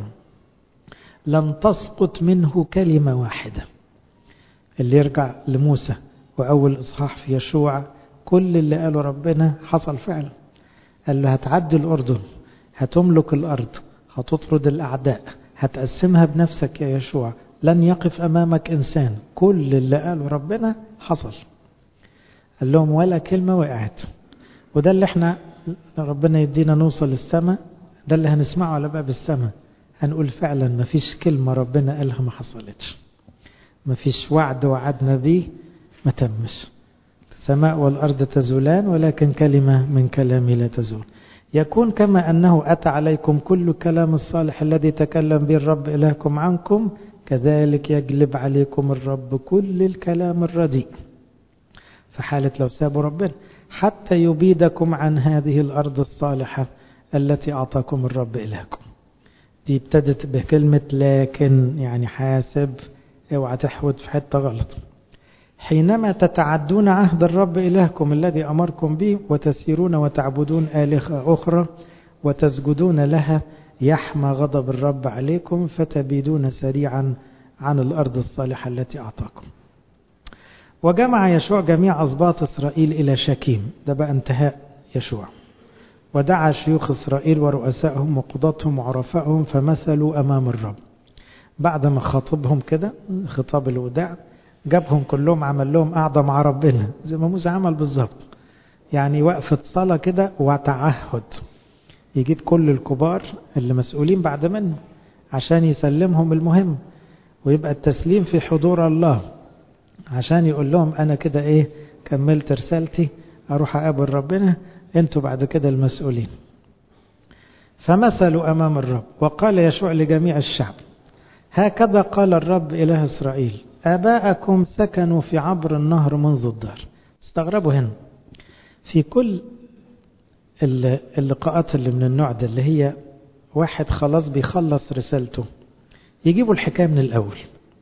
لم تسقط منه كلمة واحدة. اللي يرجع لموسى وأول إصحاح في يشوع، كل اللي قاله ربنا حصل فعلا. قال له هتعدي الأردن، هتملك الأرض، هتطرد الأعداء، هتقسمها بنفسك يا يشوع، لن يقف أمامك إنسان. كل اللي قاله ربنا حصل. قال لهم ولا كلمة وقعت. وده اللي احنا ربنا يدينا نوصل السماء، ده اللي هنسمعه على باب السماء، هنقول فعلا ما فيش كلمة ربنا قالها ما حصلتش، ما فيش وعد وعدنا بيه ما تمش. السماء والأرض تزولان ولكن كلمة من كلامي لا تزول. يكون كما أنه أتى عليكم كل كلام الصالح الذي تكلم به الرب إلهكم عنكم، كذلك يجلب عليكم الرب كل الكلام الرديء في حالة لو سابوا ربنا، حتى يبيدكم عن هذه الأرض الصالحة التي أعطاكم الرب إلهكم. دي ابتدت بكلمة لكن، يعني حاسب، اوعى تحود في حتة غلط. حينما تتعدون عهد الرب إلهكم الذي أمركم به وتسيرون وتعبدون آلهة أخرى وتسجدون لها، يحمى غضب الرب عليكم فتبيدون سريعا عن الأرض الصالحة التي أعطاكم. وجمع يشوع جميع أسباط إسرائيل إلى شكيم، ده بقى انتهاء يشوع، ودعا شيوخ إسرائيل ورؤسائهم وقضاتهم وعرفائهم فمثلوا أمام الرب. بعد ما خاطبهم كده خطاب الوداع، جابهم كلهم، عمل لهم قعدة مع ربنا زي ما موسى عمل بالظبط، يعني وقفة صلاة كده وتعهد. يجيب كل الكبار اللي مسؤولين بعد منه عشان يسلمهم المهم، ويبقى التسليم في حضور الله عشان يقول لهم أنا كده إيه كملت رسالتي، أروح أقابل ربنا، أنتوا بعد كده المسؤولين. فمثلوا أمام الرب. وقال يشوع لجميع الشعب هكذا قال الرب إله إسرائيل، آباءكم سكنوا في عبر النهر منذ الدهر. استغربوا هنا في كل اللقاءات اللي من النوع ده، اللي هي واحد خلاص بيخلص رسالته، يجيبوا الحكاية من الأول،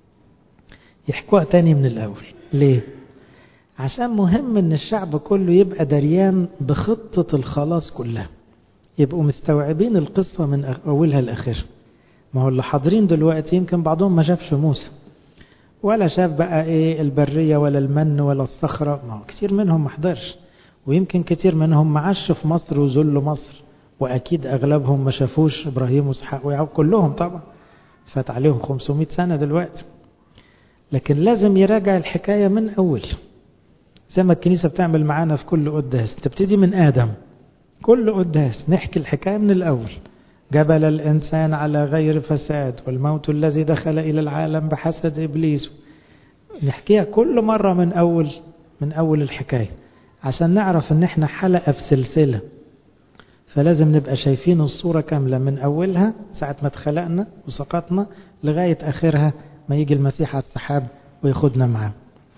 يحكوها تاني من الأول. ليه؟ عشان مهم ان الشعب كله يبقى دريان بخطة الخلاص كلها، يبقوا مستوعبين القصة من أولها لآخرها. ما هو اللي حاضرين دلوقتي يمكن بعضهم ما شافش موسى ولا شاف بقى ايه البرية ولا المن ولا الصخرة، ما هو كتير منهم ما حضرش، ويمكن كتير منهم ما عاش في مصر وذل مصر، واكيد اغلبهم ما شافوش ابراهيم واسحاق ويعقوب كلهم، طبعا فات عليهم خمسمائة سنة دلوقتي. لكن لازم يراجع الحكاية من أول، زي ما الكنيسة بتعمل معانا في كل قداس، تبتدي من آدم، كل قداس نحكي الحكاية من الأول. جبل الإنسان على غير فساد، والموت الذي دخل إلى العالم بحسد إبليس، نحكيها كل مرة من أول من أول الحكاية، عشان نعرف ان احنا حلقة في سلسلة. فلازم نبقى شايفين الصورة كاملة من أولها ساعة ما اتخلقنا وسقطنا لغاية آخرها ما يجي المسيح على السحاب وياخدنا معاه.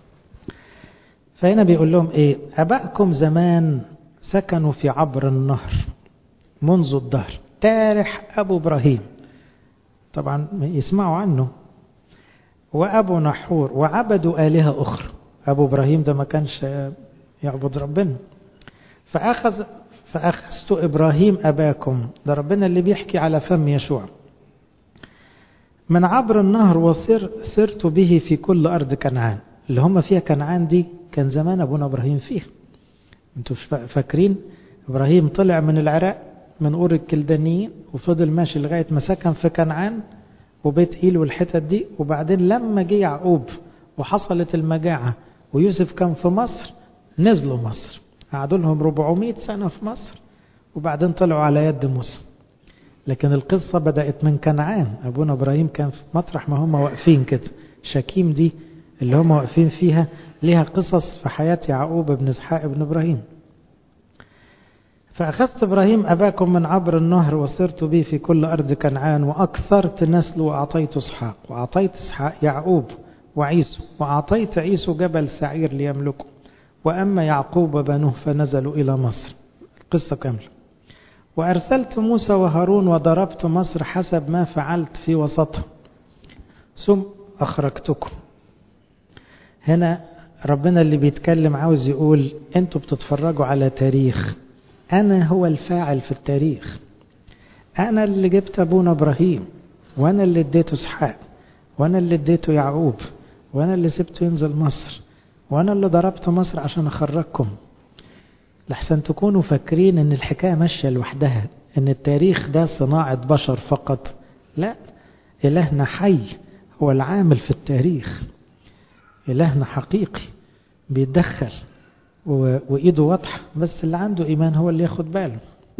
فهنا بيقول لهم ايه؟ أبائكم زمان سكنوا في عبر النهر منذ الدهر، تارح أبو إبراهيم، طبعا يسمعوا عنه، وأبو نحور، وعبدوا آلهة أخرى. أبو إبراهيم ده ما كانش يعبد ربنا. فأخذ فأخذت إبراهيم أباكم، ده ربنا اللي بيحكي على فم يشوع، من عبر النهر وصر سرت به في كل أرض كنعان. اللي هم فيها كنعان دي كان زمان أبونا إبراهيم فيها. انتوا فاكرين إبراهيم طلع من العراق من أور الكلدانيين وفضل ماشي لغاية ما سكن في كنعان وبيت إيل والحتت دي، وبعدين لما جه يعقوب وحصلت المجاعة ويوسف كان في مصر نزلوا مصر، قعدوا لهم أربعمائة سنة في مصر وبعدين طلعوا على يد موسى. لكن القصة بدأت من كنعان. أبونا إبراهيم كان في مطرح ما هم واقفين كده، شكيم دي اللي هم واقفين فيها ليها قصص في حياة يعقوب بن إسحاق بن إبراهيم. فأخذت إبراهيم أباكم من عبر النهر وصرت به في كل أرض كنعان وأكثرت نسل وأعطيت إسحاق وأعطيت إسحاق يعقوب وعيسو وأعطيت عيسو جبل سعير ليملكه، وأما يعقوب بنوه فنزلوا إلى مصر. القصة كاملة. وأرسلت موسى وهارون وضربت مصر حسب ما فعلت في وسطها ثم أخرجتكم. هنا ربنا اللي بيتكلم عاوز يقول أنتوا بتتفرجوا على تاريخ، أنا هو الفاعل في التاريخ. أنا اللي جبت أبونا إبراهيم، وأنا اللي اديته إسحاق، وأنا اللي اديته يعقوب، وأنا اللي سبته ينزل مصر، وأنا اللي ضربت مصر عشان أخرجكم. لحسن تكونوا فاكرين أن الحكاية ماشية لوحدها، أن التاريخ ده صناعة بشر فقط. لا، إلهنا حي هو العامل في التاريخ. إلهنا حقيقي بيتدخل وإيده واضحة، بس اللي عنده إيمان هو اللي ياخد باله.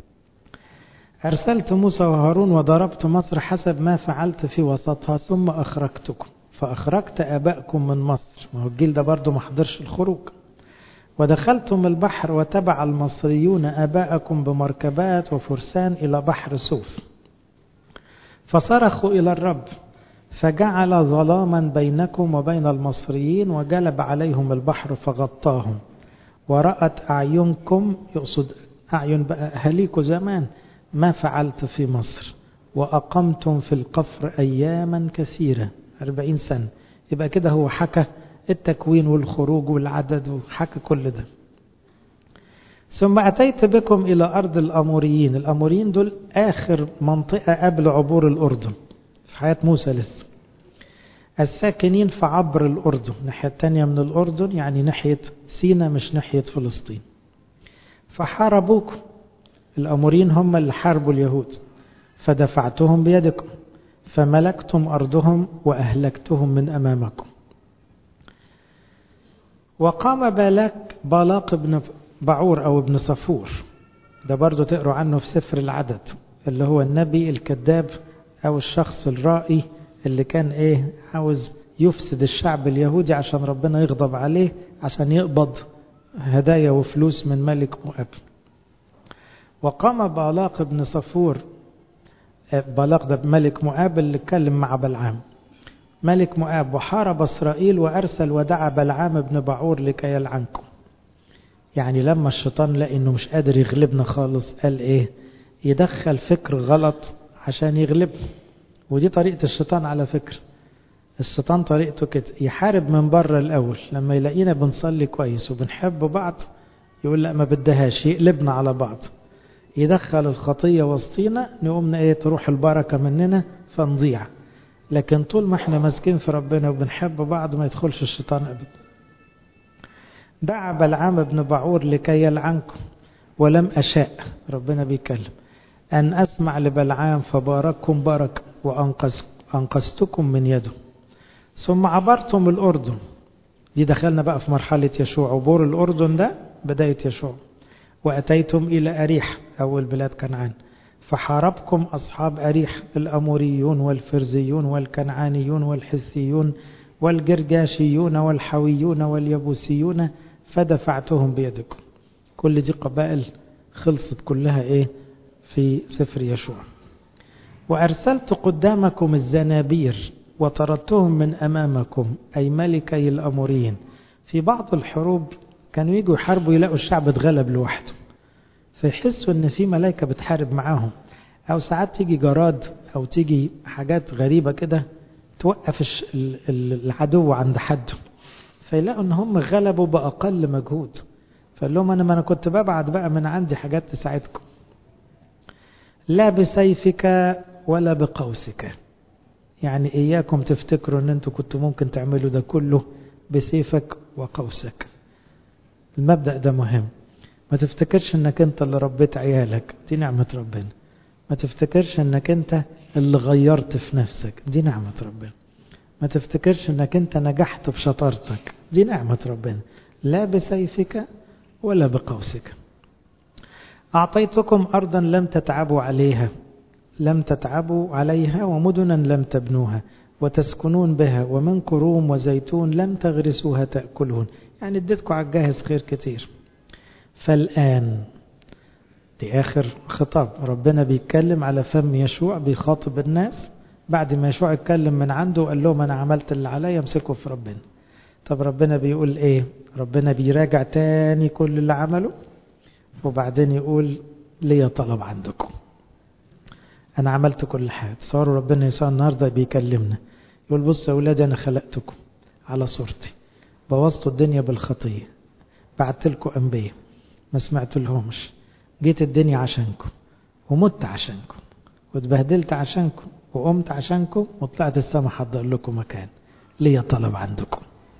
أرسلت موسى وهارون وضربت مصر حسب ما فعلت في وسطها ثم أخرجتكم. فأخرجت آبائكم من مصر، ما هو الجيل ده برضو ما حضرش الخروج. ودخلتم البحر وتبع المصريون آباءكم بمركبات وفرسان إلى بحر سوف، فصرخوا إلى الرب فجعل ظلاما بينكم وبين المصريين وجلب عليهم البحر فغطاهم، ورأت أعينكم، يقصد أعين بقى أهليكم زمان، ما فعلت في مصر، وأقمتم في القفر أياما كثيرة أربعين سنة. يبقى كده هو حكى التكوين والخروج والعدد وحكى كل ده. ثم أتيت بكم إلى أرض الأموريين. الأموريين دول آخر منطقة قبل عبور الأردن في حياة موسى لسه، الساكنين في عبر الأردن، ناحية تانية من الأردن، يعني ناحية سينا مش ناحية فلسطين. فحاربوكم. الأموريين هم اللي حاربوا اليهود، فدفعتهم بيدكم فملكتم أرضهم وأهلكتهم من أمامكم. وقام بالاك بالاق ابن بعور أو ابن صفور، ده برضو تقروا عنه في سفر العدد، اللي هو النبي الكذاب أو الشخص الرائي اللي كان إيه عاوز يفسد الشعب اليهودي عشان ربنا يغضب عليه عشان يقبض هدايا وفلوس من ملك مؤاب. وقام بالاق ابن صفور، بالاق ده ملك مؤاب اللي اتكلم مع بلعام ملك مؤاب، وحارب إسرائيل وأرسل ودعا بلعام ابن بعور لكي يلعنكم. يعني لما الشيطان لقى إنه مش قادر يغلبنا خالص، قال إيه؟ يدخل فكر غلط عشان يغلبنا. ودي طريقة الشيطان على فكرة. الشيطان طريقته كده، يحارب من بره الأول، لما يلاقينا بنصلي كويس وبنحب بعض يقول لا ما بدهاش، يقلبنا على بعض، يدخل الخطية وسطينا، نقوم ايه تروح البركة مننا فنضيع. لكن طول ما احنا ماسكين في ربنا وبنحب بعض ما يدخلش الشيطان أبدا. دعا بلعام ابن بعور لكي يلعنكم ولم أشاء، ربنا بيكلم، أن أسمع لبلعام فبارككم بركة وأنقذتكم من يده. ثم عبرتم الأردن. دي دخلنا بقى في مرحلة يشوع، عبور الأردن ده بداية يشوع. وأتيتم إلى أريح أول بلاد كنعان، فحاربكم أصحاب أريح الأموريون والفرزيون والكنعانيون والحثيون والجرجاشيون والحويون واليبوسيون فدفعتهم بيدكم. كل دي قبائل خلصت كلها إيه في سفر يشوع. وأرسلت قدامكم الزنابير وطردتهم من أمامكم، أي ملكي الأموريين. في بعض الحروب كانوا يجوا يحاربوا يلاقوا الشعب اتغلب لوحده، فيحسوا ان في ملائكة بتحارب معاهم، او ساعات تيجي جراد او تيجي حاجات غريبة كده توقف العدو عند حده، فيلاقوا ان هم غلبوا بأقل مجهود. فقال لهم أنا ما أنا كنت ببعت بقى من عندي حاجات تساعدكم. لا بسيفك ولا بقوسك، يعني إياكم تفتكروا أن أنتوا كنتوا ممكن تعملوا ده كله بسيفك وقوسك. المبدأ ده مهم. ما تفتكرش أنك أنت اللي ربيت عيالك، دي نعمة ربنا. ما تفتكرش أنك أنت اللي غيرت في نفسك، دي نعمة ربنا. ما تفتكرش أنك أنت نجحت بشطارتك، دي نعمة ربنا. لا بسيفك ولا بقوسك. أعطيتكم أرضا لم تتعبوا عليها لم تتعبوا عليها ومدنا لم تبنوها وتسكنون بها، ومن كروم وزيتون لم تغرسوها تأكلون. يعني اديتكم على الجاهز خير كتير. فالآن، دي آخر خطاب ربنا بيتكلم على فم يشوع، بيخاطب الناس بعد ما يشوع اتكلم من عنده وقال لهم أنا عملت اللي عليا، امسكوا في ربنا. طب ربنا بيقول إيه؟ ربنا بيراجع تاني كل اللي عمله، وبعدين يقول لي طلب عندكم. أنا عملت كل حاجة. تصوروا ربنا يسوع النهاردة بيكلمنا يقول بصوا يا أولادي أنا خلقتكم على صورتي، بوظتوا الدنيا بالخطية، بعت لكم أنبياء ما سمعت لهمش، جيت الدنيا عشانكم ومت عشانكم واتبهدلت عشانكم وقمت عشانكم وطلعت السما حضر لكم مكان، ليه طلب عندكم.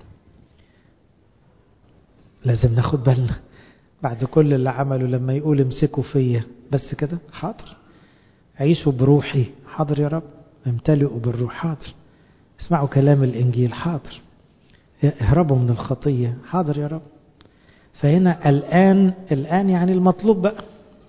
لازم ناخد بالنا بعد كل اللي عمله لما يقول امسكوا فيا بس كده، حاضر. عيشوا بروحي، حاضر يا رب. امتلئوا بالروح، حاضر. اسمعوا كلام الإنجيل، حاضر. اهربوا من الخطية، حاضر يا رب. فهنا الآن، الآن يعني المطلوب بقى.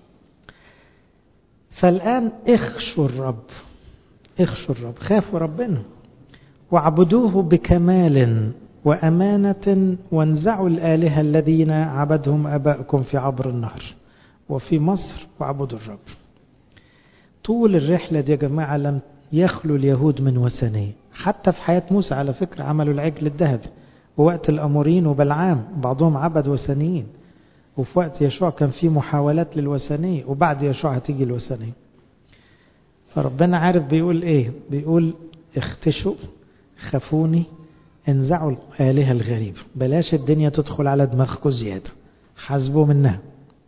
فالآن اخشوا الرب، اخشوا الرب، خافوا ربنا واعبدوه بكمال وأمانة، وانزعوا الآلهة الذين عبدهم أباؤكم في عبر النهر وفي مصر، واعبدوا الرب. طول الرحلة دي يا جماعة لم يخلو اليهود من وثنية. حتى في حياة موسى على فكرة عملوا العجل الذهبي، ووقت الأمورين وبلعام بعضهم عبد وثنيين، وفي وقت يشوع كان في محاولات للوثنية، وبعد يشوع هتيجي الوثنية. فربنا عارف بيقول ايه، بيقول اختشوا، خافوني، انزعوا الآلهة الغريبة، بلاش الدنيا تدخل على دماغكم زيادة، حاسبوا منها.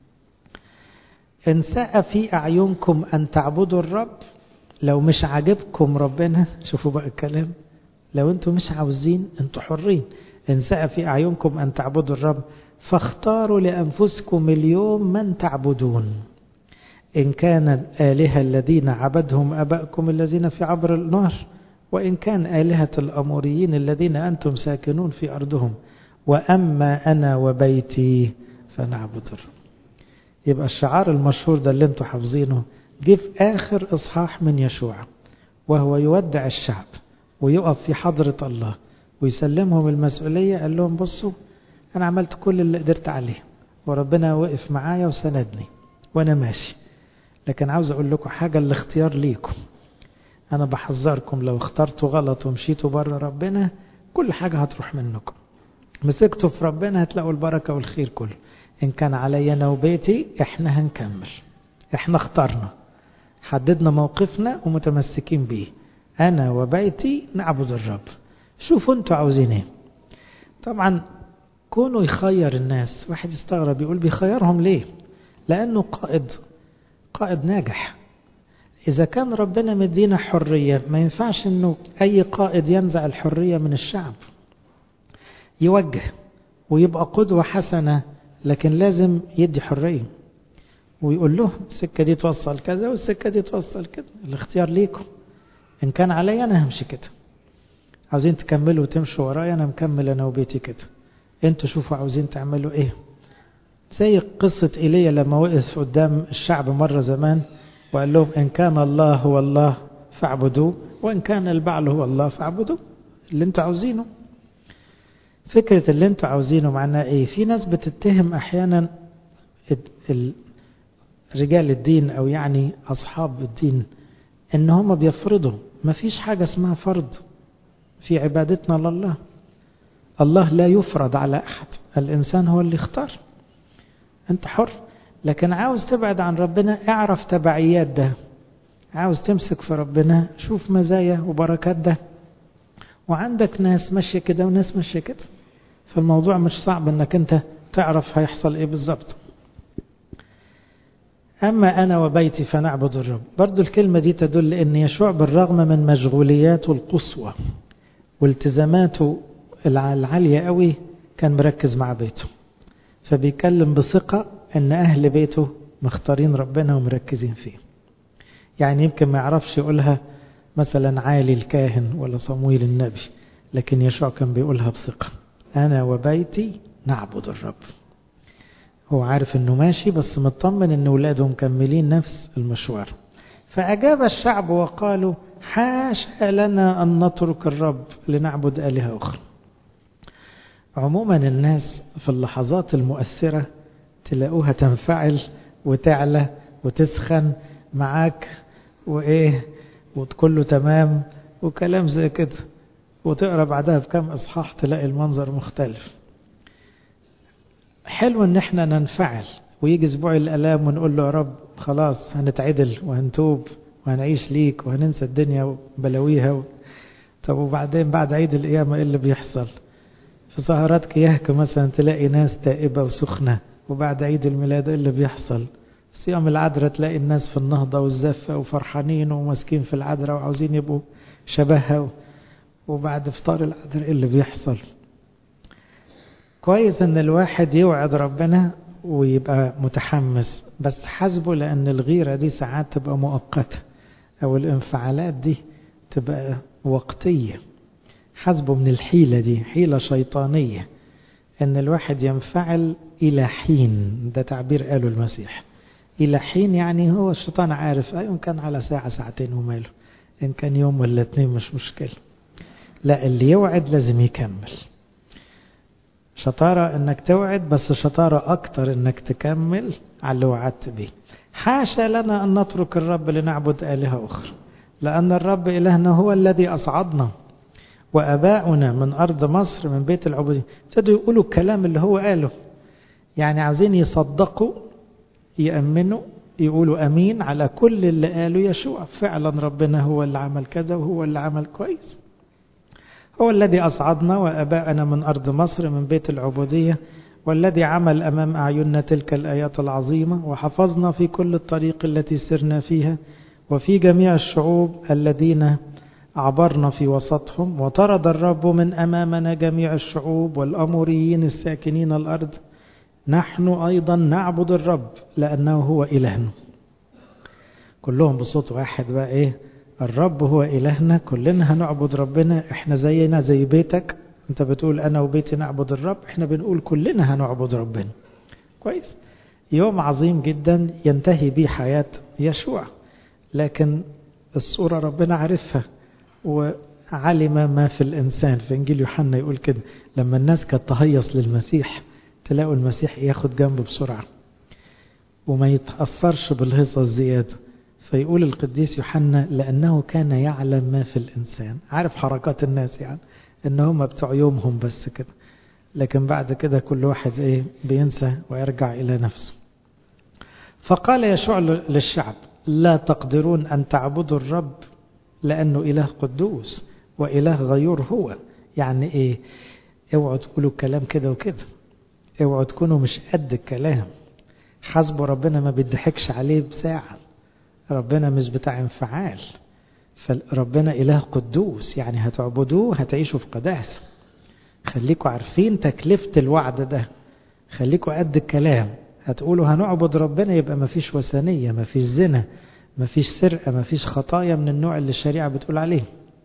إن ساء في أعينكم أن تعبدوا الرب، لو مش عاجبكم ربنا، شوفوا بقى الكلام، لو انتم مش عاوزين انتم حرين. إن ساء في أعينكم أن تعبدوا الرب فاختاروا لأنفسكم اليوم من تعبدون، إن كان الآلهة الذين عبدهم أباؤكم الذين في عبر النهر، وإن كان آلهة الأموريين الذين أنتم ساكنون في أرضهم، وأما أنا وبيتي فنعبد الرب. يبقى الشعار المشهور ده اللي انتم حافظينه جه في آخر إصحاح من يشوع، وهو يودع الشعب ويقف في حضرة الله ويسلمهم المسؤولية. قال لهم بصوا أنا عملت كل اللي قدرت عليه، وربنا وقف معايا وسندني وأنا ماشي، لكن عاوز أقول لكم حاجة، الاختيار ليكم. أنا بحذركم لو اخترتوا غلط ومشيتوا بره ربنا كل حاجة هتروح منكم. مسكتوا في ربنا هتلاقوا البركة والخير كله. إن كان علي أنا وبيتي إحنا هنكمل، إحنا اخترنا، حددنا موقفنا ومتمسكين به، أنا وبيتي نعبد الرب. شوفوا أنتوا عاوزين إيه. طبعا كونوا يخير الناس، واحد يستغرب يقول بيخيرهم ليه؟ لأنه قائد، قائد ناجح. إذا كان ربنا مدينا حرية ما ينفعش أنه أي قائد ينزع الحرية من الشعب. يوجه ويبقى قدوة حسنة، لكن لازم يدي حرية ويقول له السكة دي توصل كذا والسكة دي توصل كذا، الاختيار ليكم. إن كان علي أنا همشي كده، عاوزين تكملوا وتمشوا ورايا أنا مكمل أنا وبيتي كده، انتوا شوفوا عاوزين تعملوا إيه. زي قصة إيليا لما وقف قدام الشعب مرة زمان وقال لهم إن كان الله هو الله فاعبدوه، وإن كان البعل هو الله فاعبدوه. اللي انتوا عاوزينه. فكرة اللي انتوا عاوزينه معناه ايه؟ في ناس بتتهم احيانا رجال الدين او يعني اصحاب الدين ان هم بيفرضوا. ما فيش حاجة اسمها فرض في عبادتنا لله. الله لا يفرض على احد، الانسان هو اللي يختار. انت حر، لكن عاوز تبعد عن ربنا اعرف تبعيات ده، عاوز تمسك في ربنا شوف مزايا وبركات ده. وعندك ناس ماشية كده وناس ماشية كده، فالموضوع مش صعب انك انت تعرف هيحصل ايه بالظبط. أما أنا وبيتي فنعبد الرب. برضو الكلمة دي تدل أن يشوع بالرغم من مشغولياته القصوى والتزاماته العالية قوي كان مركز مع بيته، فبيكلم بثقة أن أهل بيته مختارين ربنا ومركزين فيه. يعني يمكن ما يعرفش يقولها مثلا عالي الكاهن ولا صمويل النبي، لكن يشوع كان بيقولها بثقة، أنا وبيتي نعبد الرب. هو عارف أنه ماشي بس مطمن أن ولاده مكملين نفس المشوار. فأجاب الشعب وقالوا حاشا لنا أن نترك الرب لنعبد آلهة أخرى. عموما الناس في اللحظات المؤثرة تلاقوها تنفعل وتعلى وتسخن معاك وإيه وكله تمام وكلام زي كده، وتقرأ بعدها بكم إصحاح تلاقي المنظر مختلف. حلو ان احنا ننفعل ويجي اسبوع الالام ونقول له يا رب خلاص هنتعدل وهنتوب وهنعيش ليك وهننسى الدنيا وبلاويها و... طب وبعدين بعد عيد القيامة ايه اللي بيحصل؟ في سهرات كيهك مثلا تلاقي ناس تائبة وسخنة، وبعد عيد الميلاد ايه اللي بيحصل؟ صيام العذراء تلاقي الناس في النهضة والزفة وفرحانين وماسكين في العذراء وعاوزين يبقوا شبهها و... وبعد افطار العذراء ايه اللي بيحصل؟ كويس ان الواحد يوعد ربنا ويبقى متحمس، بس حسبه لان الغيرة دي ساعات تبقى مؤقتة او الانفعالات دي تبقى وقتية. حسبه من الحيلة دي، حيلة شيطانية ان الواحد ينفعل الى حين. ده تعبير قاله المسيح، الى حين يعني هو الشيطان عارف ايوه كان على ساعة ساعتين وماله، ان كان يوم ولا اتنين مش مشكلة. لا، اللي يوعد لازم يكمل. شطارة انك توعد، بس شطارة اكتر انك تكمل على اللي وعدت به. حاشا لنا ان نترك الرب لنعبد آلهة اخرى، لان الرب الهنا هو الذي اصعدنا واباؤنا من ارض مصر من بيت العبودية. ابتدوا يقولوا الكلام اللي هو قاله، يعني عاوزين يصدقوا يأمنوا يقولوا امين على كل اللي قاله يشوع. فعلا ربنا هو اللي عمل كذا وهو اللي عمل كويس. هو الذي أصعدنا وأباءنا من أرض مصر من بيت العبودية، والذي عمل أمام أعيننا تلك الآيات العظيمة، وحفظنا في كل الطريق التي سرنا فيها وفي جميع الشعوب الذين عبرنا في وسطهم. وطرد الرب من أمامنا جميع الشعوب والأموريين الساكنين الأرض. نحن أيضا نعبد الرب لأنه هو إلهنا. كلهم بصوت واحد بقى إيه؟ الرب هو إلهنا، كلنا هنعبد ربنا. احنا زينا زي بيتك، انت بتقول انا وبيتي نعبد الرب، احنا بنقول كلنا هنعبد ربنا. كويس. يوم عظيم جدا ينتهي به حياة يشوع، لكن الصورة ربنا عارفها وعلم ما في الإنسان. في إنجيل يوحنا يقول كده، لما الناس كانت تهيص للمسيح تلاقوا المسيح ياخد جنبه بسرعة وما يتأثرش بالهيصة الزيادة. فيقول القديس يوحنا لأنه كان يعلم ما في الإنسان، عارف حركات الناس، يعني إن هم بتوع يومهم بس كده، لكن بعد كده كل واحد إيه بينسى ويرجع إلى نفسه. فقال يشوع للشعب لا تقدرون أن تعبدوا الرب لأنه إله قدوس وإله غيور هو. يعني إيه؟ اوعوا تقولوا كلام كده وكده، اوعوا تكونوا مش قد الكلام. حسبوا ربنا ما بيضحكش عليه بساعة، ربنا مش بتاع انفعال. فربنا إله قدوس، يعني هتعبدوه هتعيشوا في قداسة. خليكوا عارفين تكلفة الوعد ده، خليكوا قد الكلام. هتقولوا هنعبد ربنا يبقى ما فيش وثنية، ما فيش زنا، ما فيش سرقة، ما فيش خطايا من النوع اللي الشريعة بتقول عليه.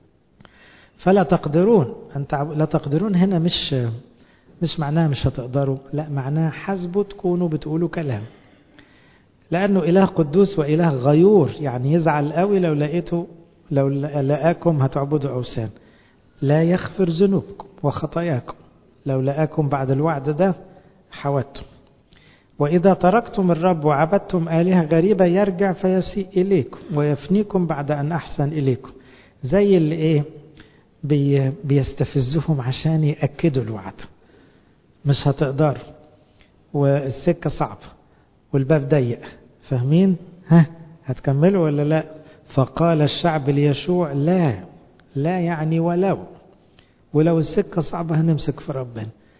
فلا تقدرون أن تعب... لا تقدرون هنا مش مش معناها مش هتقدروا، لا معناها حسبوا تكونوا بتقولوا كلام. لأنه إله قدوس وإله غيور، يعني يزعل قوي لو لقيته لو لقاكم هتعبدوا أوثان. لا يغفر ذنوبكم وخطاياكم لو لقاكم بعد الوعد ده حوتم. وإذا تركتم الرب وعبدتم آلهة غريبة يرجع فيسيء إليكم ويفنيكم بعد أن أحسن إليكم. زي اللي إيه بي بيستفزهم عشان يأكدوا الوعد. مش هتقدروا والسكة صعبة والباب ضيق، فاهمين؟ ها هتكملوا ولا لا؟ فقال الشعب ليشوع لا لا، يعني ولو ولو السكة صعبة هنمسك في ربنا.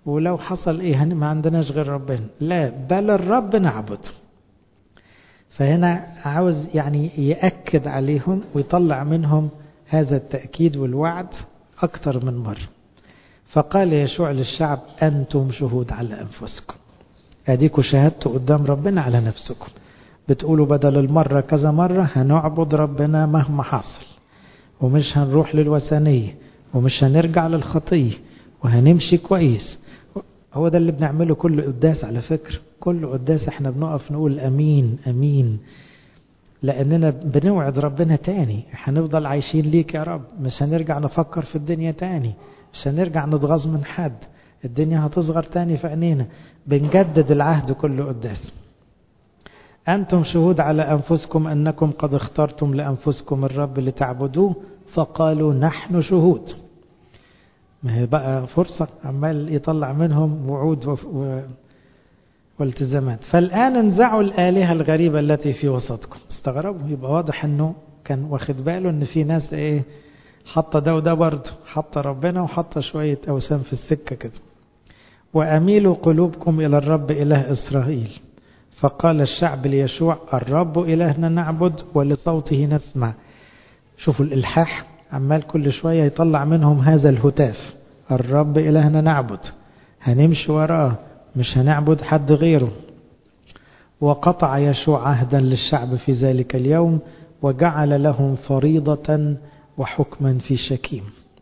ولو حصل ايه ما عندناش غير ربنا، لا بل الرب نعبد. فهنا عاوز يعني يأكد عليهم ويطلع منهم هذا التأكيد والوعد أكتر من مرة. فقال يشوع للشعب أنتم شهود على أنفسكم، أديكوا شهدتوا قدام ربنا على نفسكم، بتقولوا بدل المرة كذا مرة هنعبد ربنا مهما حصل، ومش هنروح للوثنية، ومش هنرجع للخطية، وهنمشي كويس. هو ده اللي بنعمله كل قداس على فكرة، كل قداس احنا بنقف نقول أمين أمين، لأننا بنوعد ربنا تاني هنفضل عايشين ليك يا رب، مش هنرجع نفكر في الدنيا تاني، مش هنرجع نتغاظ من حد، الدنيا هتصغر تاني في عينينا. بنجدد العهد كل قداس. أنتم شهود على أنفسكم أنكم قد اخترتم لأنفسكم الرب لتعبدوه، فقالوا نحن شهود. ما هي بقى فرصة عمال يطلع منهم وعود و... و... والتزامات. فالآن انزعوا الآلهة الغريبة التي في وسطكم. استغربوا، يبقى واضح أنه كان واخد باله أن في ناس إيه حط ده وده برضه، حط ربنا وحط شوية أوثان في السكة كده. وأميلوا قلوبكم إلى الرب إله إسرائيل. فقال الشعب ليشوع الرب إلهنا نعبد ولصوته نسمع. شوفوا الإلحاح عمال كل شوية يطلع منهم هذا الهتاف، الرب إلهنا نعبد، هنمشي وراه، مش هنعبد حد غيره. وقطع يشوع عهدا للشعب في ذلك اليوم وجعل لهم فريضة وحكما في شكيم.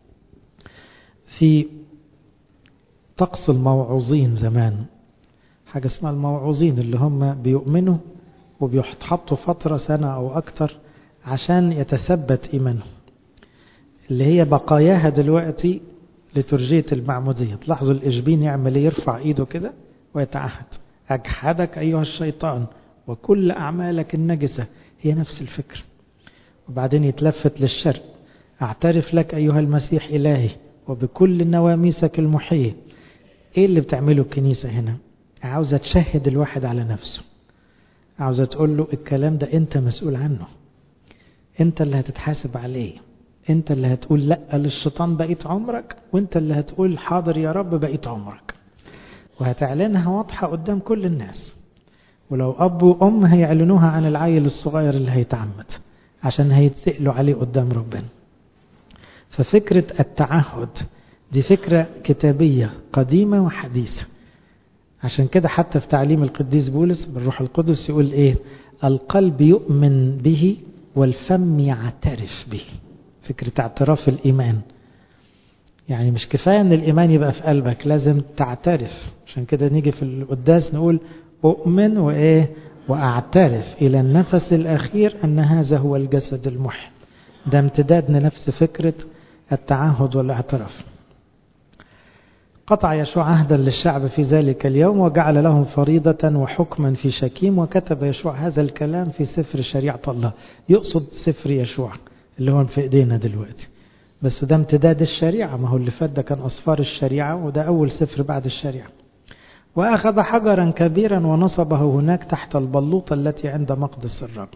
في طقس الموعوظين زمان حاجة اسمها الموعوظين، اللي هم بيؤمنوا وبيحطوا فترة سنة أو أكتر عشان يتثبت إيمانهم، اللي هي بقاياها دلوقتي لترجية المعمودية. تلاحظوا الإشبين يعمل يرفع إيده كده ويتعهد أجحدك أيها الشيطان وكل أعمالك النجسة، هي نفس الفكر. وبعدين يتلفت للشرق، أعترف لك أيها المسيح إلهي وبكل نواميسك المحية. إيه اللي بتعمله الكنيسة هنا؟ عاوزة تشهد الواحد على نفسه، عاوزة تقول له الكلام ده أنت مسؤول عنه، أنت اللي هتتحاسب عليه، أنت اللي هتقول لأ للشيطان بقيت عمرك، وأنت اللي هتقول حاضر يا رب بقيت عمرك، وهتعلنها واضحة قدام كل الناس. ولو أب وأم هيعلنوها عن العيل الصغير اللي هيتعمد عشان هيتسألوا عليه قدام ربنا. ففكرة التعهد دي فكرة كتابية قديمة وحديثة. عشان كده حتى في تعليم القديس بولس بالروح القدس يقول إيه؟ القلب يؤمن به والفم يعترف به. فكرة اعتراف الإيمان، يعني مش كفاية أن الإيمان يبقى في قلبك، لازم تعترف. عشان كده نيجي في القداس نقول أؤمن وإيه وأعترف إلى النفس الأخير أن هذا هو الجسد المحي. ده امتداد لنفس فكرة التعهد والاعتراف. قطع يشوع عهدا للشعب في ذلك اليوم وجعل لهم فريضة وحكما في شكيم. وكتب يشوع هذا الكلام في سفر شريعة الله. يقصد سفر يشوع اللي هو في ايدينا دلوقتي، بس ده امتداد الشريعة، ما هو اللي فات ده كان أصفار الشريعة وده أول سفر بعد الشريعة. وأخذ حجرا كبيرا ونصبه هناك تحت البلوطة التي عند مقدس الرب.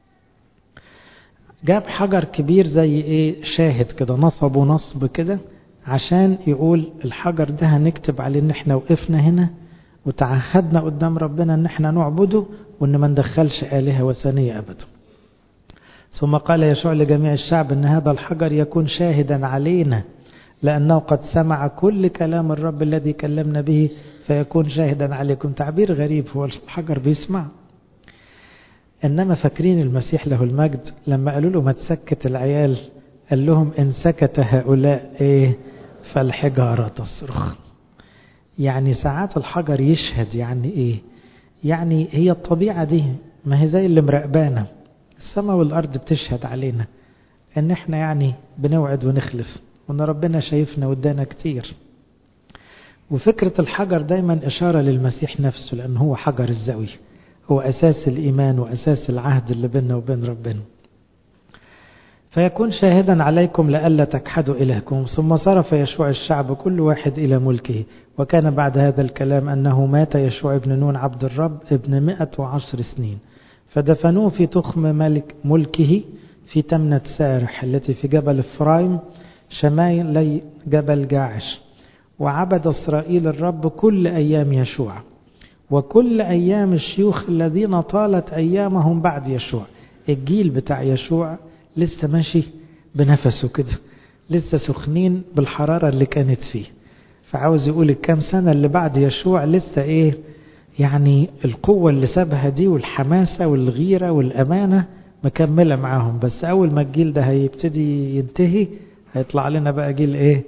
جاب حجر كبير زي ايه شاهد كده، نصبه نصب كده عشان يقول الحجر ده هنكتب عليه ان احنا وقفنا هنا وتعهدنا قدام ربنا ان احنا نعبده وان ما ندخلش آلهة وثنية ابدا. ثم قال يشوع لجميع الشعب ان هذا الحجر يكون شاهدا علينا لأنه قد سمع كل كلام الرب الذي كلمنا به فيكون شاهدا عليكم. تعبير غريب، هو الحجر بيسمع. إنما فاكرين المسيح له المجد لما قالوا له ما تسكت العيال، قال لهم إن سكت هؤلاء إيه فالحجارة تصرخ. يعني ساعات الحجر يشهد. يعني إيه؟ يعني هي الطبيعة دي ما هي زي اللي مراقبانا، السماء والأرض بتشهد علينا إن إحنا يعني بنوعد ونخلف وإن ربنا شايفنا ودانا كتير. وفكرة الحجر دايما إشارة للمسيح نفسه، لأنه هو حجر الزاوية، هو أساس الإيمان وأساس العهد اللي بيننا وبين ربنا. فيكون شاهدا عليكم لئلا تجحدوا إلهكم. ثم صرف يشوع الشعب كل واحد إلى ملكه. وكان بعد هذا الكلام أنه مات يشوع ابن نون عبد الرب ابن مئة وعشر سنين، فدفنوه في تخم ملك ملكه في تمنة سارح التي في جبل إفرايم شمالي جبل جاعش. وعبد إسرائيل الرب كل أيام يشوع وكل أيام الشيوخ الذين طالت أيامهم بعد يشوع. الجيل بتاع يشوع لسه ماشي بنفسه كده، لسه سخنين بالحرارة اللي كانت فيه. فعاوز يقول الكام سنة اللي بعد يشوع لسه ايه يعني، القوة اللي سابها دي والحماسة والغيرة والأمانة مكملة معاهم. بس أول ما الجيل ده هيبتدي ينتهي هيطلع لنا بقى جيل ايه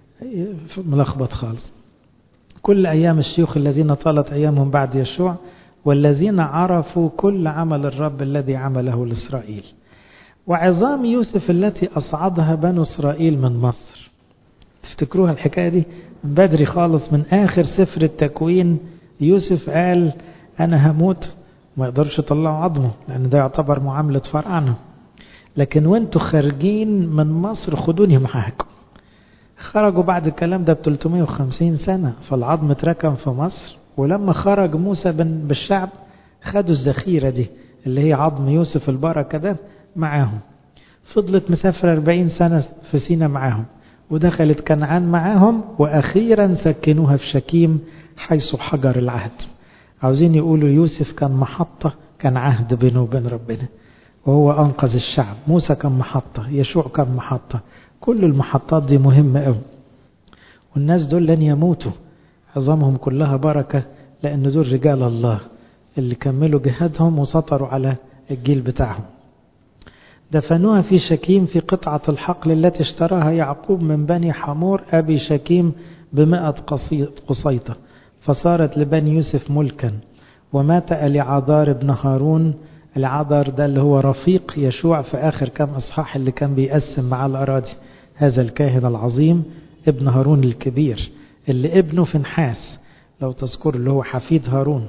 ملخبط خالص. كل أيام الشيوخ الذين طالت أيامهم بعد يشوع والذين عرفوا كل عمل الرب الذي عمله لإسرائيل. وعظام يوسف التي أصعدها بنو إسرائيل من مصر. تفتكروها الحكاية دي من بدري خالص، من آخر سفر التكوين يوسف قال أنا هموت، ما يقدرش يطلعوا عظمه لأن ده يعتبر معاملة فرعنه، لكن وانتوا خارجين من مصر خدوني معاكم. خرجوا بعد الكلام ده ب ثلاثمائة وخمسين سنة، فالعظم اتركن في مصر. ولما خرج موسى بالشعب خدوا الذخيرة دي اللي هي عظم يوسف البركة ده معاهم. فضلت مسافرة أربعين سنة في سينا معاهم، ودخلت كنعان معاهم، وأخيرا سكنوها في شكيم حيث حجر العهد. عاوزين يقولوا يوسف كان محطة، كان عهد بينه وبين ربنا، وهو أنقذ الشعب. موسى كان محطة، يشوع كان محطة. كل المحطات دي مهمة قوي، والناس دول لن يموتوا، عظامهم كلها بركة، لأن دول رجال الله اللي كملوا جهادهم وسطروا على الجيل بتاعهم. دفنوها في شكيم في قطعة الحقل التي اشتراها يعقوب من بني حمور أبي شكيم بمئة قصيطة، فصارت لبني يوسف ملكا. ومات اليعاذار بن هارون. اليعاذار ده اللي هو رفيق يشوع في آخر كام إصحاح اللي كان بيقسم مع الأراضي، هذا الكاهن العظيم ابن هارون الكبير اللي ابنه فنحاس لو تذكر اللي هو حفيد هارون.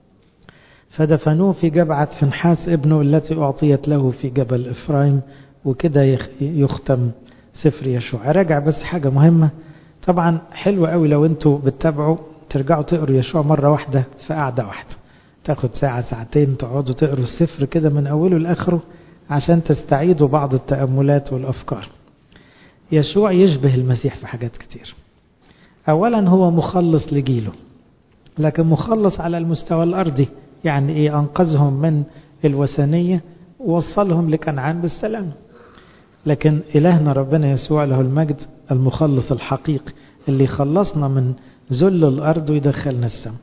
فدفنوه في جبعة فنحاس ابنه التي أعطيت له في جبل إفرايم. وكده يختم سفر يشوع. راجع بس حاجة مهمة، طبعا حلوة قوي لو انتوا بتتابعوا ترجعوا تقروا يشوع مرة واحدة في قعدة واحدة، تاخد ساعة ساعتين تقعدوا تقروا السفر كده من أوله لآخره عشان تستعيدوا بعض التأملات والأفكار. يشوع يشبه المسيح في حاجات كتير. أولا هو مخلص لجيله، لكن مخلص على المستوى الأرضي، يعني إيه؟ أنقذهم من الوثنية ووصلهم لكنعان بالسلام. لكن إلهنا ربنا يسوع له المجد المخلص الحقيقي اللي خلصنا من ذل الأرض ويدخلنا السماء.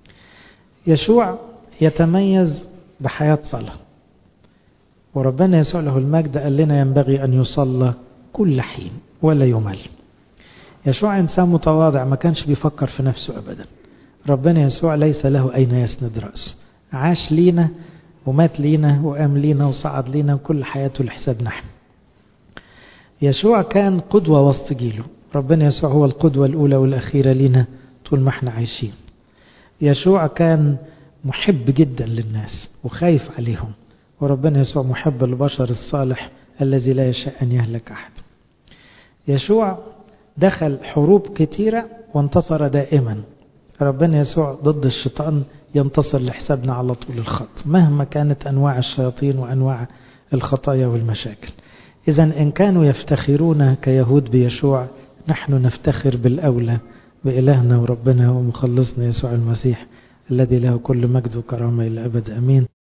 يشوع يتميز بحياة صلاة، وربنا يسوع له المجد قال لنا ينبغي أن يصلى كل حين ولا يمل. يشوع إنسان متواضع، ما كانش بيفكر في نفسه أبدا. ربنا يسوع ليس له أين يسند رأسه، عاش لينا ومات لينا وقام لينا وصعد لينا، وكل حياته لحساب نحن. يشوع كان قدوة وسط جيله. ربنا يسوع هو القدوة الأولى والأخيرة لينا طول ما احنا عايشين. يشوع كان محب جدا للناس وخايف عليهم، وربنا يسوع محب البشر الصالح الذي لا يشاء أن يهلك أحد. يشوع دخل حروب كتيرة وانتصر دائما. ربنا يسوع ضد الشيطان ينتصر لحسابنا على طول الخط مهما كانت أنواع الشياطين وأنواع الخطايا والمشاكل. إذا إن كانوا يفتخرون كيهود بيشوع، نحن نفتخر بالأولى بإلهنا وربنا ومخلصنا يسوع المسيح الذي له كل مجد وكرامة إلى أبد. أمين.